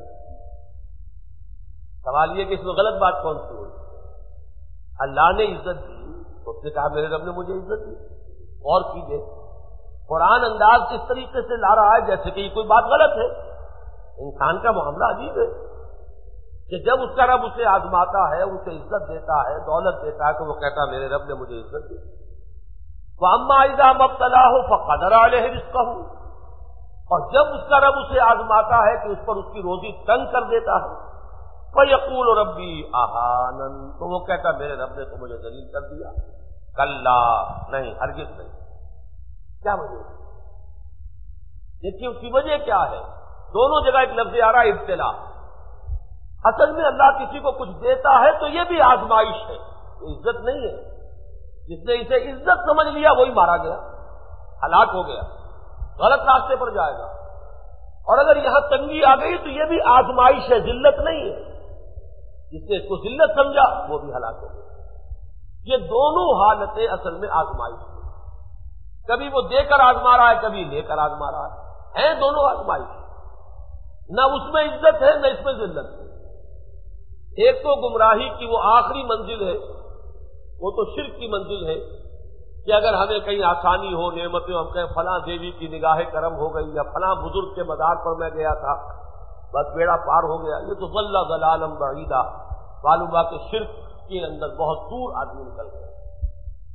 سوال یہ کہ اس میں غلط بات کون سی ہوئی؟ اللہ نے عزت دی تو اس نے کہا میرے رب نے مجھے عزت دی۔ اور کیجئے قرآن انداز کس طریقے سے لا رہا ہے جیسے کہ یہ کوئی بات غلط ہے۔ انسان کا معاملہ عجیب ہے کہ جب اس کا رب اسے آزماتا ہے، اسے عزت دیتا ہے، دولت دیتا ہے، تو وہ کہتا ہے میرے رب نے مجھے عزت دی۔ وَأَمَّا إِذَا مَا ابْتَلَاهُ فَقَدَرَ عَلَيْهِ رِزْقَهُ، اور جب اس کا رب اسے آزماتا ہے کہ اس پر اس کی روزی تنگ کر دیتا ہے، فَيَقُولُ رَبِّي أَهَانَنِ، تو وہ کہتا ہے میرے رب نے تو مجھے ذلیل کر دیا۔ کلا، نہیں، ہرگز نہیں۔ کیا وجہ ہے؟ دیکھیے اس کی وجہ کیا ہے؟ دونوں جگہ ایک لفظ آ رہا ہے ابتلا۔ اصل میں اللہ کسی کو کچھ دیتا ہے تو یہ بھی آزمائش ہے، عزت نہیں ہے۔ جس نے اسے عزت سمجھ لیا وہی مارا گیا، ہلاک ہو گیا، غلط راستے پر جائے گا۔ اور اگر یہاں تنگی آ گئی تو یہ بھی آزمائش ہے، ذلت نہیں ہے۔ جس نے اس کو ذلت سمجھا وہ بھی ہلاک ہو گیا۔ یہ دونوں حالتیں اصل میں آزمائش ہیں، کبھی وہ دے کر آزما رہا ہے، کبھی لے کر آزما رہا ہے، ہیں دونوں آزمائش، نہ اس میں عزت ہے نہ اس میں ذلت ہے۔ ایک تو گمراہی کی وہ آخری منزل ہے، وہ تو شرک کی منزل ہے کہ اگر ہمیں کہیں آسانی ہو، نعمتیں، ہم کہیں فلاں دیوی کی نگاہ کرم ہو گئی یا فلاں بزرگ کے مزار پر میں گیا تھا، بس بیڑا پار ہو گیا۔ یہ تو ضل ضلالا بعیدا، معلوم ہے کہ شرک کے اندر بہت دور آدمی نکل گیا۔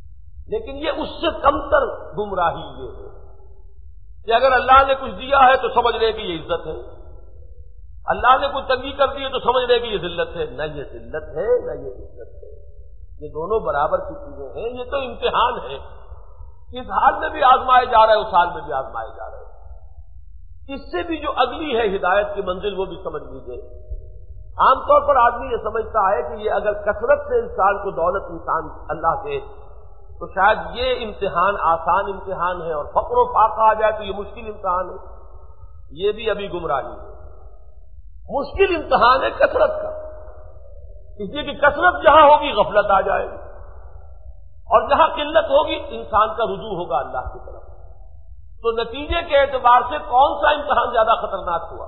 لیکن یہ اس سے کمتر گمراہی یہ ہے کہ اگر اللہ نے کچھ دیا ہے تو سمجھ رہے کہ یہ عزت ہے، اللہ نے کچھ تنگی کر دی ہے تو سمجھ رہے کہ یہ ذلت ہے۔ نہ یہ ذلت ہے نہ یہ عزت ہے، یہ دونوں برابر کی چیزیں ہیں۔ یہ تو امتحان ہے، اس حال میں بھی آزمائے جا رہے ہیں، اس حال میں بھی آزمائے جا رہے ہیں۔ اس سے بھی جو اگلی ہے ہدایت کی منزل وہ بھی سمجھ لیجیے۔ عام طور پر آدمی یہ سمجھتا ہے کہ یہ اگر کثرت سے انسان کو دولت انسان اللہ دے تو شاید یہ امتحان آسان امتحان ہے، اور فقر و فاقہ آ جائے تو یہ مشکل امتحان ہے۔ یہ بھی ابھی گمراہی ہے۔ مشکل امتحان ہے کثرت کا، اس لیے کہ کثرت جہاں ہوگی غفلت آ جائے گی، اور جہاں قلت ہوگی انسان کا رجوع ہوگا اللہ کی طرف۔ تو نتیجے کے اعتبار سے کون سا امتحان زیادہ خطرناک ہوا؟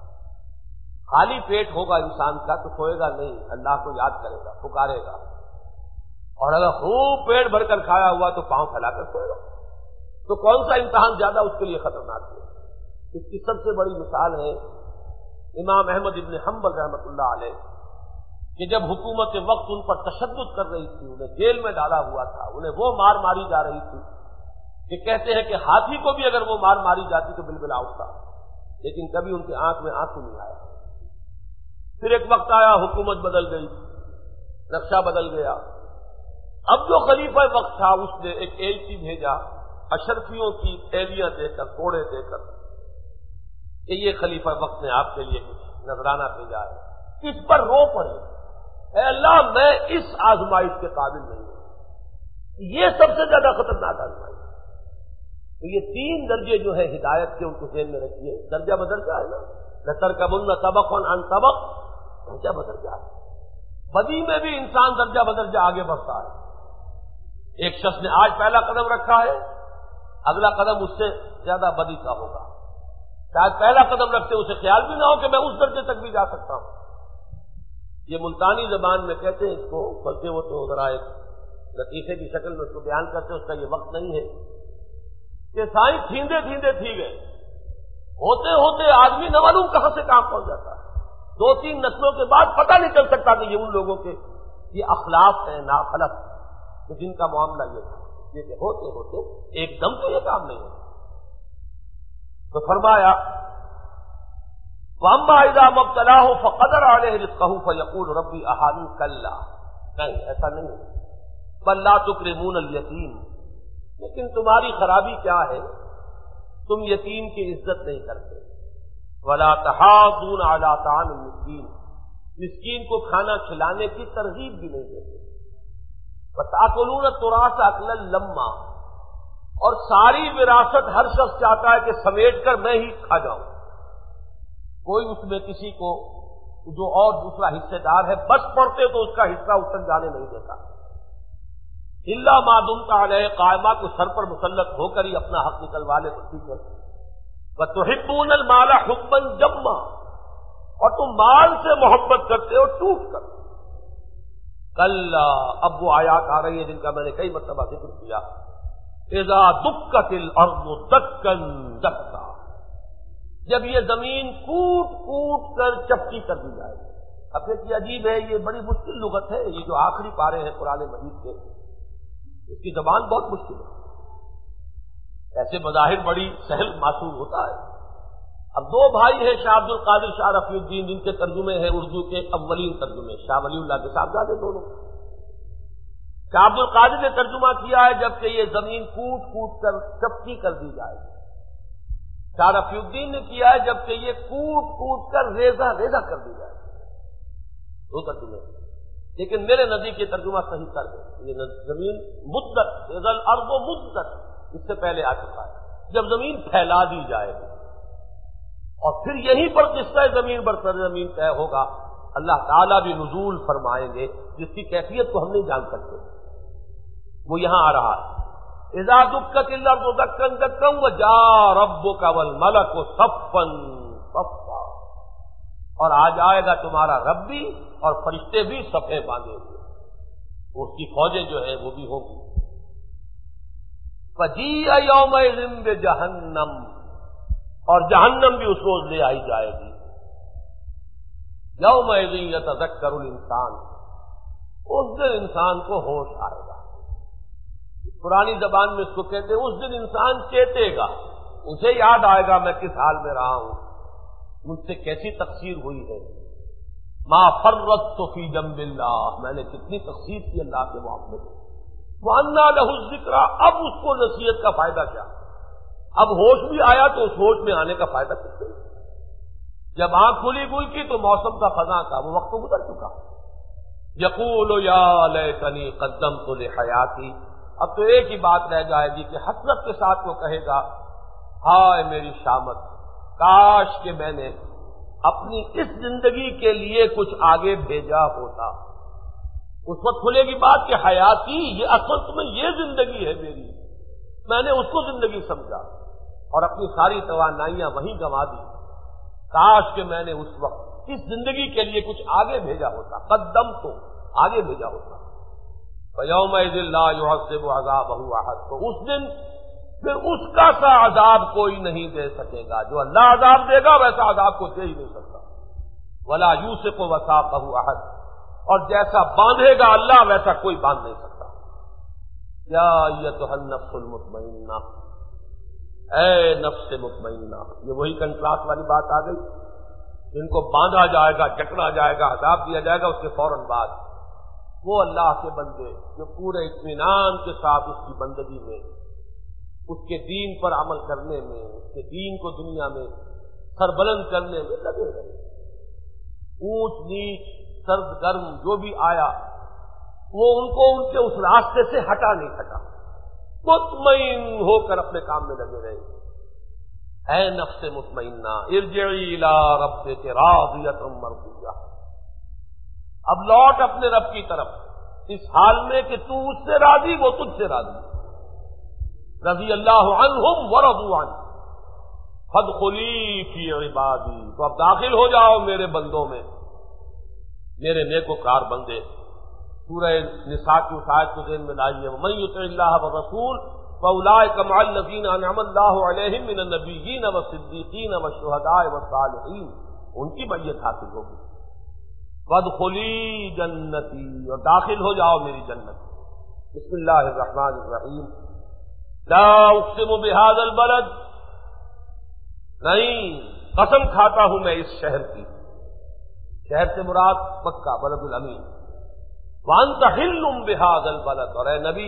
خالی پیٹ ہوگا انسان کا تو سوئے گا نہیں، اللہ کو یاد کرے گا، پکارے گا، اور اگر خوب پیٹ بھر کر کھایا ہوا تو پاؤں پھیلا کر سوئے گا۔ تو کون سا امتحان زیادہ اس کے لیے خطرناک ہے؟ اس کی سب سے بڑی مثال ہے امام احمد ابن حنبل رحمۃ اللہ علیہ، کہ جب حکومت وقت ان پر تشدد کر رہی تھی، انہیں جیل میں ڈالا ہوا تھا، انہیں وہ مار ماری جا رہی تھی کہ کہتے ہیں کہ ہاتھی کو بھی اگر وہ مار ماری جاتی تو بلبلا اٹھتا، لیکن کبھی ان کی آنکھ میں آنسو نہیں آیا۔ پھر ایک وقت آیا، حکومت بدل گئی، نقشہ بدل گیا۔ اب جو خلیفہ وقت تھا اس نے ایک ایلچی بھیجا اشرفیوں کی تھیلیاں دے کر، کوڑے دے کر، کہ یہ خلیفہ وقت نے آپ کے لیے کچھ نذرانہ بھیجا ہے، اس پر رو پڑے، اے اللہ میں اس آزمائش کے قابل نہیں ہوں۔ یہ سب سے زیادہ خطرناک آزمائش۔ تو یہ تین درجے جو ہے ہدایت کے، ان کو ذہن میں رکھیے۔ درجہ بدل جائے نا، لترکبن طبقا عن طبق، درجہ بدل جائے۔ بدی میں بھی انسان درجہ بدل جا آگے بڑھتا ہے۔ ایک شخص نے آج پہلا قدم رکھا ہے، اگلا قدم اس سے زیادہ بدی کا ہوگا۔ شاید پہلا قدم رکھتے اسے خیال بھی نہ ہو کہ میں اس درجے تک بھی جا سکتا ہوں۔ یہ ملتانی زبان میں کہتے ہیں اس کو، بلکہ وہ تو ذرا ایک لطیفے کی شکل میں اس کو بیان کرتے ہیں، اس کا یہ وقت نہیں ہے کہ سائیں تھیندے تھیندے تھی گئے، ہوتے ہوتے آدمی نہ معلوم کہاں سے کہاں پہنچ جاتا ہے۔ 2-3 نسلوں کے بعد پتہ نہیں چل سکتا کہ یہ ان لوگوں کے یہ اخلاق ہیں ناخلق کہ جن کا معاملہ یہ تھا، یہ کہ ہوتے ہوتے ایک دم تو یہ کام نہیں ہے۔ تو فرمایا وَأَمَّا إِذَا مَا ابْتَلَاهُ فَقَدَرَ عَلَيْهِ رِزْقَهُ فَيَقُولُ رَبِّ أَهَانِنِ كَلَّا، نہیں ایسا نہیں ہے، بَل لَا تُكْرِمُونَ الْيَتِيمَ، لیکن تمہاری خرابی کیا ہے، تم یتیم کی عزت نہیں کرتے، وَلَا تَحَاضُّونَ عَلَىٰ طَعَامِ الْمِسْكِينِ، مسکین کو کھانا کھلانے کی ترغیب بھی نہیں دیتے، وَتَأْكُلُونَ التُّرَاثَ أَكْلًا لَمًّا، اور ساری وراثت ہر شخص چاہتا ہے کہ سمیٹ کر میں ہی کھا جاؤں، کوئی اس میں کسی کو جو اور دوسرا حصے دار ہے بس پڑتے تو اس کا حصہ اس تک جانے نہیں دیتا، الا ما دمت علیہ قائمہ، کو سر پر مسلط ہو کر ہی اپنا حق نکلوا لے تو ٹھیک ہے۔ وتحبون المال حبا جما، اور تم مال سے محبت کرتے ہو ٹوٹ کر۔ کلا، اب وہ آیات آ رہی ہے جن کا میں نے کئی مرتبہ ذکر کیا، اذا دکت الارض دکا دکا، جب یہ زمین کوٹ کوٹ کر چپٹی کر دی جائے گی۔ اب یہ عجیب ہے، یہ بڑی مشکل لغت ہے، یہ جو آخری پارے ہیں قرآن مجید کے، اس کی زبان بہت مشکل ہے، ایسے بظاہر بڑی سہل معصوم ہوتا ہے۔ اب 2 بھائی ہیں، شاہ عبد القادر شاہ رفیع الدین، جن کے ترجمے ہیں اردو کے اولین ترجمے، شاہ ولی اللہ کے صاحبزادے دونوں۔ شاہ عبد القادر نے ترجمہ کیا ہے جبکہ یہ زمین کوٹ کوٹ کر چپٹی کر دی جائے، شاہ رفیع الدین نے کیا ہے جبکہ یہ کوٹ کوٹ کر ریزہ ریزہ کر دی جائے، 2 ترجمے، لیکن میرے نزدیک یہ ترجمہ صحیح کر دیں۔ یہ زمین مدت، اذا الارض مدت، اس سے پہلے آ چکا ہے، جب زمین پھیلا دی جائے گی، اور پھر یہیں پر قصہ زمین بر سرزمین طے ہوگا، اللہ تعالیٰ بھی نزول فرمائیں گے جس کی کیفیت کو ہم نہیں جان سکتے، وہ یہاں آ رہا ہے۔ اذا دکت الارض دکا دکا وجاء ربک والملک صفا صفا، اور آ جائے گا تمہارا رب بھی اور فرشتے بھی صفے باندھے ہوئے، اس کی فوجیں جو ہیں وہ بھی ہوں گی۔ فجیء یومئذ بجہنم، اور جہنم بھی اس روز لے آئی جائے گی۔ یومئذ یتذکر الانسان، اس دن انسان کو ہوش آئے گا، پرانی زبان میں اس کو کہتے ہیں اس دن انسان چیتے گا، اسے یاد آئے گا میں کس حال میں رہا ہوں، مجھ سے کیسی تقصیر ہوئی ہے، ما فرطت فی جنب اللہ، میں نے کتنی تقصیر کی اللہ کے معاملے میں، وَأَنَّىٰ لَهُ الذِّكْرَىٰ، اب اس کو نصیحت کا فائدہ کیا؟ اب ہوش بھی آیا تو اس ہوش میں آنے کا فائدہ کتنے؟ جب آنکھ کھلی گئی کی تو موسم کا خزاں تھا، وہ وقت تو گزر چکا۔ یقول یا لیتنی قدمت لحیاتی، اب تو ایک ہی بات رہ جائے گی کہ حسرت کے ساتھ وہ کہے گا ہائے میری شامت، کاش کہ میں نے اپنی اس زندگی کے لیے کچھ آگے بھیجا ہوتا۔ اس وقت کھلے گی بات کہ حیاتی، یہ اصل میں یہ زندگی ہے میری، میں نے اس کو زندگی سمجھا اور اپنی ساری توانائیاں وہیں گنوا دی، کاش کہ میں نے اس وقت اس زندگی کے لیے کچھ آگے بھیجا ہوتا، قدم تو آگے بھیجا ہوتا۔ فَيَوْمَئِذٍ لَّا يُعَذِّبُ عَذَابَهُ أَحَدٌ، تو اس دن پھر اس کا سا عذاب کوئی نہیں دے سکے گا، جو اللہ عذاب دے گا ویسا عذاب کو دے ہی نہیں سکتا۔ وَلَا يُوثِقُ وَثَاقَهُ أَحَدٌ، اور جیسا باندھے گا اللہ ویسا کوئی باندھ نہیں سکتا۔ یا ایتھا النفس المطمئنہ، اے نفس مطمئنہ، یہ وہی کنٹراس والی بات آ گئی، جن کو باندھا جائے گا، جکڑا جائے گا، عذاب دیا جائے گا، اس کے فوراً بعد وہ اللہ کے بندے جو پورے اطمینان کے ساتھ اس کی بندگی میں، اس کے دین پر عمل کرنے میں، اس کے دین کو دنیا میں سربلند کرنے میں لگے رہے، اونچ نیچ سرد گرم جو بھی آیا وہ ان کو ان کے اس راستے سے ہٹا نہیں سکا، مطمئن ہو کر اپنے کام میں لگے رہے۔ اے نفس مطمئنہ ارجعی الی ربک راضیۃ مرضیہ، اب لوٹ اپنے رب کی طرف اس حال میں کہ تو اس سے راضی وہ تجھ سے راضی، رضی اللہ عنہم ورضوا عنہ فادخلی فی عبادی، تو اب داخل ہو جاؤ میرے بندوں میں، میرے نیکوکار بندے۔ سورہ نساء کی آیت کو ذہن میں لائیے، وَمَن يُطِعِ اللَّهَ وَالرَّسُولَ فَأُولَٰئِكَ مَعَ الَّذِينَ أَنْعَمَ اللَّهُ عَلَيْهِم مِّنَ النَّبِيِّينَ وَالصِّدِّيقِينَ وَالشُّهَدَاءِ وَالصَّالِحِينَ، ان کی میت حاصل ہوگی۔ وَادْخُلِي جَنَّتِي، اور داخل ہو جاؤ میری جنت۔ بسم اللہ الرحمن الرحیم، لا اقسم بهذا البلد، نہیں قسم کھاتا ہوں میں اس شہر کی، شہر سے مراد مکہ بلد الامین، وَأَنْتَ حِلٌّ بِهَذَا الْبَلَدِ، اور اے نبی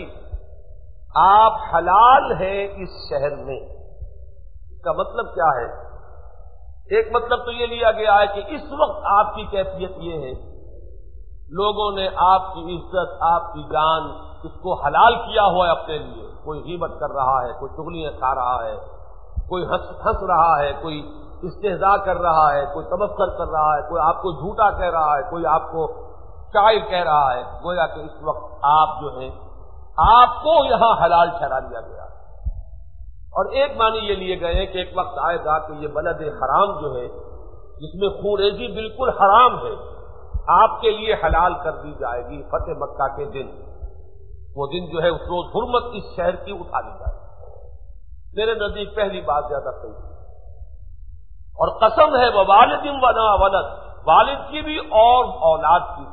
آپ حلال ہیں اس شہر میں۔ اس کا مطلب کیا ہے؟ ایک مطلب تو یہ لیا گیا ہے کہ اس وقت آپ کی کیفیت یہ ہے، لوگوں نے آپ کی عزت، آپ کی جان، اس کو حلال کیا ہوا ہے اپنے لیے، کوئی غیبت کر رہا ہے، کوئی چغلیاں کھا رہا ہے، کوئی ہنس رہا ہے، کوئی استہزاء کر رہا ہے، کوئی تبصر کر رہا ہے، کوئی آپ کو جھوٹا کہہ رہا ہے، کوئی آپ کو شاعر کہہ رہا ہے، گویا کہ اس وقت آپ جو ہیں آپ کو یہاں حلال ٹھہرا دیا گیا۔ اور ایک معنی یہ لیے گئے ہیں کہ ایک وقت آئے گا کہ یہ بلد حرام جو ہے، جس میں خونریزی بالکل حرام ہے، آپ کے لیے حلال کر دی جائے گی فتح مکہ کے دن۔ وہ دن جو ہے اس روز حرمت اس شہر کی اٹھا لی جائے گی۔ میرے نزدیک پہلی بات زیادہ صحیح ہے، اور قسم ہے ووالد وما ولد، والد کی بھی اور اولاد کی بھی۔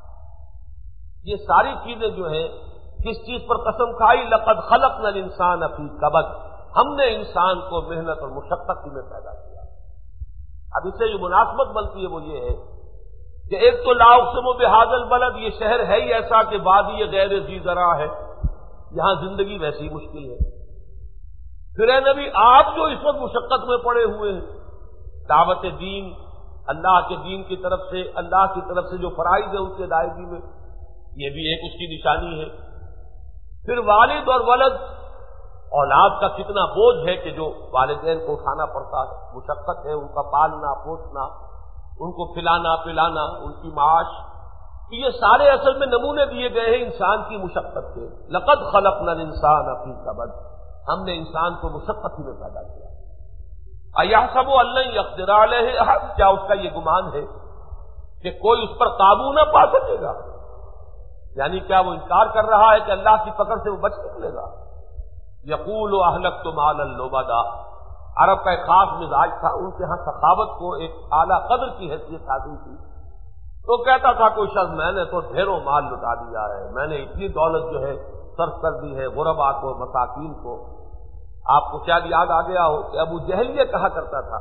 یہ ساری چیزیں جو ہیں کس چیز پر قسم کھائی؟ لقد خلقنا الانسان فی کبد، ہم نے انسان کو محنت اور مشقت میں پیدا کیا۔ اب اس سے جو مناسبت بنتی ہے وہ یہ ہے کہ ایک تو لا اقسم بہذا البلد، یہ شہر ہے ہی ایسا کہ وادی غیر ذی زرع ہے، یہاں زندگی ویسی مشکل ہے۔ پھر اے نبی آپ جو اس وقت مشقت میں پڑے ہوئے ہیں، دعوت دین، اللہ کے دین کی طرف سے، اللہ کی طرف سے جو فرائض ہے اس کے ادائیگی میں، یہ بھی ایک اس کی نشانی ہے۔ پھر والد اور ولد، اولاد کا کتنا بوجھ ہے کہ جو والدین کو اٹھانا پڑتا ہے، مشقت ہے ان کا پالنا پوسنا، ان کو کھلانا پلانا، ان کی معاش، یہ سارے اصل میں نمونے دیے گئے ہیں انسان کی مشقت کے۔ لقد خلقنا الانسان فی کبد، ہم نے انسان کو مشقت میں پیدا کیا۔ ایحسب ان لن یقدر علیہ احد، کیا اس کا یہ گمان ہے کہ کوئی اس پر قابو نہ پا سکے گا؟ یعنی کیا وہ انکار کر رہا ہے کہ اللہ کی پکڑ سے وہ بچ نکلے گا؟ یقول اہلکت مالا لبدا، عرب کا ایک خاص مزاج تھا، ان کے ہاں سخاوت کو ایک اعلیٰ قدر کی حیثیت حاصل تھی، تو کہتا تھا کوئی شخص میں نے تو ڈھیروں مال لٹا دیا ہے، میں نے اتنی دولت جو ہے صرف کر دی ہے غربا کو، مساکین کو۔ آپ کو شاید یاد آ گیا ہو کہ ابو جہل یہ کہا کرتا تھا،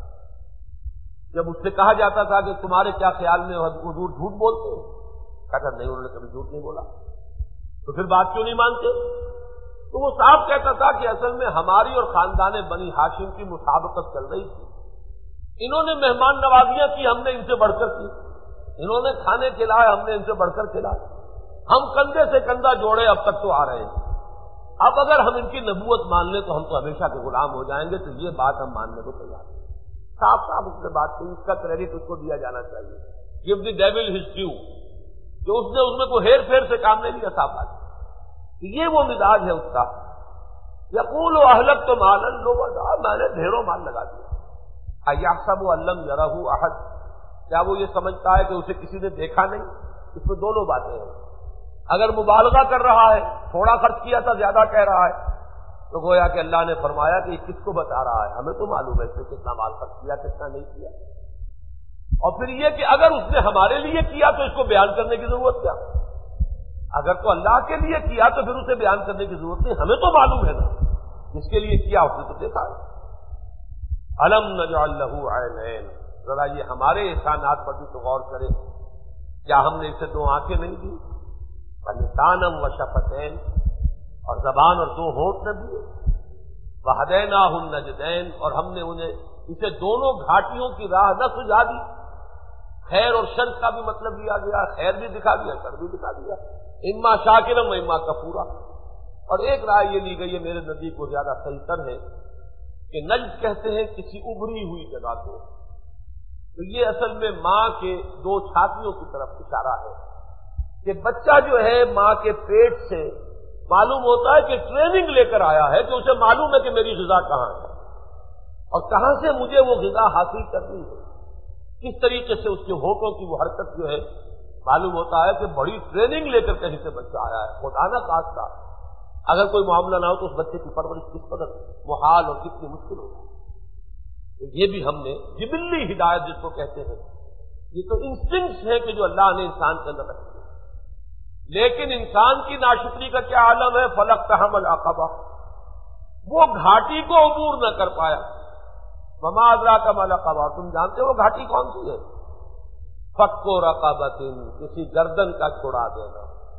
جب اس سے کہا جاتا تھا کہ تمہارے کیا خیال میں حضور جھوٹ بولتے ہیں، کہتا نہیں، انہوں نے کبھی جھوٹ نہیں بولا، تو پھر بات کیوں نہیں مانتے؟ تو وہ صاحب کہتا تھا کہ اصل میں ہماری اور خاندان بنی ہاشم کی مسابقت چل رہی تھی، انہوں نے مہمان نوازیاں کی، ہم نے ان سے بڑھ کر کی، انہوں نے کھانے کھلائے، ہم نے ان سے بڑھ کر کھلائے، ہم کندھے سے کندھا جوڑے اب تک تو آ رہے ہیں، اب اگر ہم ان کی نبوت مان لیں تو ہم تو ہمیشہ کے غلام ہو جائیں گے، تو یہ بات ہم ماننے کو تیار ہیں۔ صاحب اس نے بات کی، اس کا کریڈٹ اس کو دیا جانا چاہیے، give the devil his due, جو اس نے اس میں کوئی ہیر پھیر سے کام نہیں لیا۔ صاحب بات یہ وہ مزاج ہے اس کا، یقول اہلک تو مالن لبدا، میں نے ڈھیروں مال لگا دیا، ایحسب ان لم یرہ احد، کیا وہ یہ سمجھتا ہے کہ اسے کسی نے دیکھا نہیں؟ اس میں دونوں باتیں ہیں، اگر مبالغہ کر رہا ہے، تھوڑا خرچ کیا تھا زیادہ کہہ رہا ہے، تو گویا کہ اللہ نے فرمایا کہ یہ کس کو بتا رہا ہے، ہمیں تو معلوم ہے اس نے کتنا مال خرچ کیا، کتنا نہیں کیا۔ اور پھر یہ کہ اگر اس نے ہمارے لیے کیا تو اس کو بیان کرنے کی ضرورت کیا؟ اگر تو اللہ کے لیے کیا تو پھر اسے بیان کرنے کی ضرورت نہیں، ہمیں تو معلوم ہے نا جس کے لیے کیا اس نے تو دیکھا ہے۔ الم نجعل لہ عینین، ذرا یہ ہمارے احسانات پر بھی تو غور کرے، کیا ہم نے اسے دو آنکھیں نہیں دی؟ ولسانا وشفتین، اور زبان اور دو ہونٹ نہ دیے، وہدیناہ النجدین، اور ہم نے اسے دونوں گھاٹیوں کی راہ نہ سجھا دی۔ خیر اور شر کا بھی مطلب لیا گیا، خیر بھی دکھا دیا، شر بھی دکھا دیا، اما شاکرا و اما کفورا۔ اور ایک رائے یہ لی گئی ہے میرے نزدیک وہ زیادہ صحیح تر ہے کہ نجد کہتے ہیں کسی ابری ہوئی جگہ کو، تو یہ اصل میں ماں کے دو چھاتیوں کی طرف اشارہ ہے کہ بچہ جو ہے ماں کے پیٹ سے معلوم ہوتا ہے کہ ٹریننگ لے کر آیا ہے، کہ اسے معلوم ہے کہ میری غذا کہاں ہے اور کہاں سے مجھے وہ غذا حاصل کرنی ہے، کس طریقے سے اس کے ہونٹوں کی وہ حرکت جو ہے معلوم ہوتا ہے کہ بڑی ٹریننگ لے کر کہیں سے بچہ آیا ہے۔ خدا نہ خاصہ اگر کوئی معاملہ نہ ہو تو اس بچے کی پرورش کس قدر محال اور کتنی مشکل ہوگی۔ یہ بھی ہم نے جبلی ہدایت جس کو کہتے ہیں، یہ تو انسٹنکٹس ہے کہ جو اللہ نے انسان کے اندر رکھی ہے، لیکن انسان کی ناشکری کا کیا عالم ہے؟ فلقتحم العقبہ، وہ گھاٹی کو عبور نہ کر پایا۔ وما ادراک ما العقبہ، تم جانتے ہو گھاٹی کون سی ہے؟ فک رقبۃ، کسی گردن کا چھڑا دینا،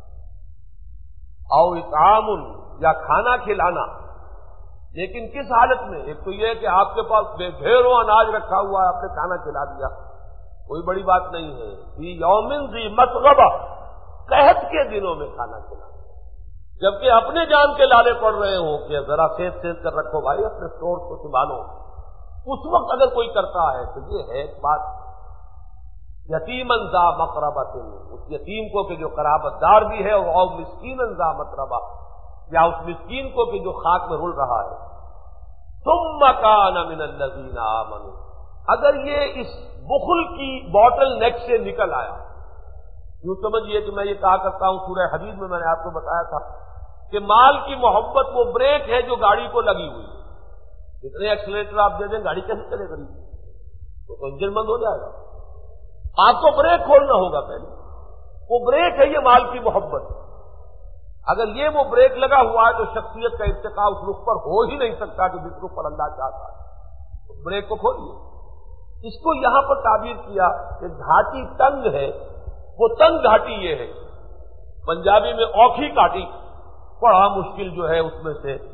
او اطعام، یا کھانا کھلانا، لیکن کس حالت میں؟ ایک تو یہ کہ آپ کے پاس ڈھیروں اناج رکھا ہوا ہے، آپ نے کھانا کھلا دیا، کوئی بڑی بات نہیں ہے۔ فی یوم ذی مسغبہ، قحط کے دنوں میں کھانا کھلانا، جبکہ اپنے جان کے لالے پڑ رہے ہوں کہ ذرا سیب سیب کر رکھو بھائی، اپنے اسٹور کو سنبھالو، اس وقت اگر کوئی کرتا ہے تو یہ ہے ایک بات۔ یتیماً ذا مقربۃ، اس یتیم کو کہ جو قرابت دار بھی ہے، اور مسکیناً ذا متربہ، یا اس مسکین کو کہ جو خاک میں رل رہا ہے۔ ثم کان من الذین آمنوا، اگر یہ اس بخل کی باٹل نیک سے نکل آیا، یوں سمجھیے کہ میں یہ کہا کرتا ہوں، سورہ حدید میں نے آپ کو بتایا تھا کہ مال کی محبت وہ بریک ہے جو گاڑی کو لگی ہوئی ہے، جتنے ایکسیلیٹر آپ دے دیں گاڑی کیسے چلے گی؟ تو انجن بند ہو جائے گا، آپ کو بریک کھولنا ہوگا پہلے، وہ بریک ہے یہ مال کی محبت۔ اگر یہ وہ بریک لگا ہوا ہے تو شخصیت کا ارتقاء اس رخ پر ہو ہی نہیں سکتا کہ جس رخ پر اللہ چاہتا ہے، اس بریک کو کھولیے۔ اس کو یہاں پر تعبیر کیا کہ گھاٹی تنگ ہے، وہ تنگ گھاٹی یہ ہے، پنجابی میں اوکھی کاٹی، بڑا مشکل جو ہے اس میں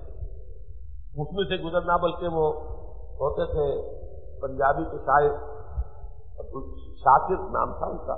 سے گزرنا، بلکہ وہ ہوتے تھے پنجابی کے شاعر، شاکر نام تھا ان کا،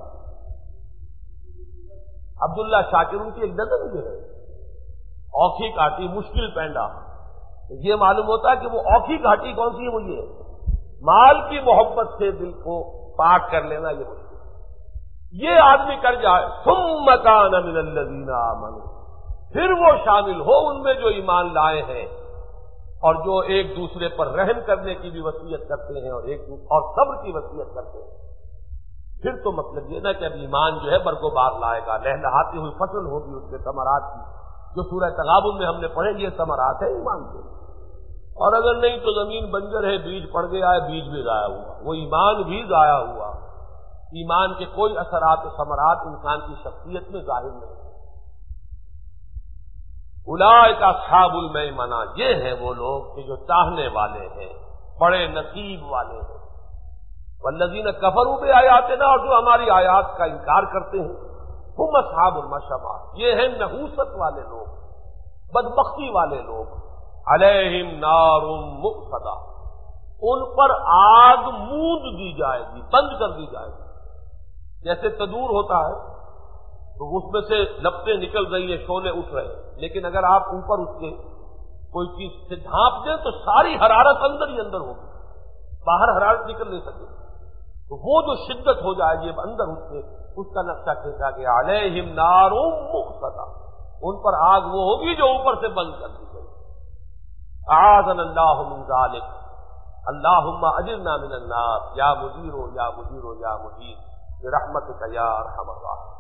عبداللہ شاکر، ان کی ایک نظر جو ہے اوکھی کاٹی مشکل پینڈا، یہ معلوم ہوتا ہے کہ وہ اوکھی گھاٹی کون سی ہے؟ وہ یہ مال کی محبت سے دل کو پاک کر لینا، یہ مشکل، یہ آدمی کر جائے، ثم کان من الذین آمنوا، پھر وہ شامل ہو ان میں جو ایمان لائے ہیں اور جو ایک دوسرے پر رحم کرنے کی بھی وصیت کرتے ہیں اور صبر کی وصیت کرتے ہیں، پھر تو مطلب یہ نا کہ اب ایمان جو ہے برگ و بار لائے گا، لہلہاتی ہوئی فصل ہوگی اس کے ثمرات کی، جو سورہ تغابن میں ہم نے پڑھے، یہ ثمرات ہے ایمان کے۔ اور اگر نہیں تو زمین بنجر ہے، بیج پڑ گیا ہے، بیج بھی ضائع ہوا، وہ ایمان بھی ضائع ہوا۔ ایمان کے کوئی اثرات و ثمرات انسان کی شخصیت میں ظاہر نہیں۔ اولئک اصحاب المیمنہ، یہ ہیں وہ لوگ کہ جو چاہنے والے ہیں، بڑے نصیب والے ہیں۔ والذین کفروا بآیاتنا، اور جو ہماری آیات کا انکار کرتے ہیں، ہم اصحاب المشأمہ، یہ ہیں نحوست والے لوگ، بدبختی والے لوگ۔ علیہم نار مؤصدہ، ان پر آگ موند دی جائے گی، بند کر دی جائے گی۔ جیسے تندور ہوتا ہے تو اس میں سے لپٹیں نکل رہی ہیں، شعلے اٹھ رہے ہیں، لیکن اگر آپ اوپر اس کے کوئی چیز سے ڈھانپ دیں تو ساری حرارت اندر ہی اندر ہوگی، باہر حرارت نکل نہیں سکے۔ تو وہ جو شدت ہو جائے گی اب اندر اس کے، اس کا نقشہ کھینچا گیا، علیہم نار مؤصدہ، ان پر آگ وہ ہوگی جو اوپر سے بند کر دی گئی۔ اعاذنا اللہ من ذلک، اللہم اجرنا من النار، یا مجیر یا مجیر یا مجیر برحمتک یا ارحم الراحمین۔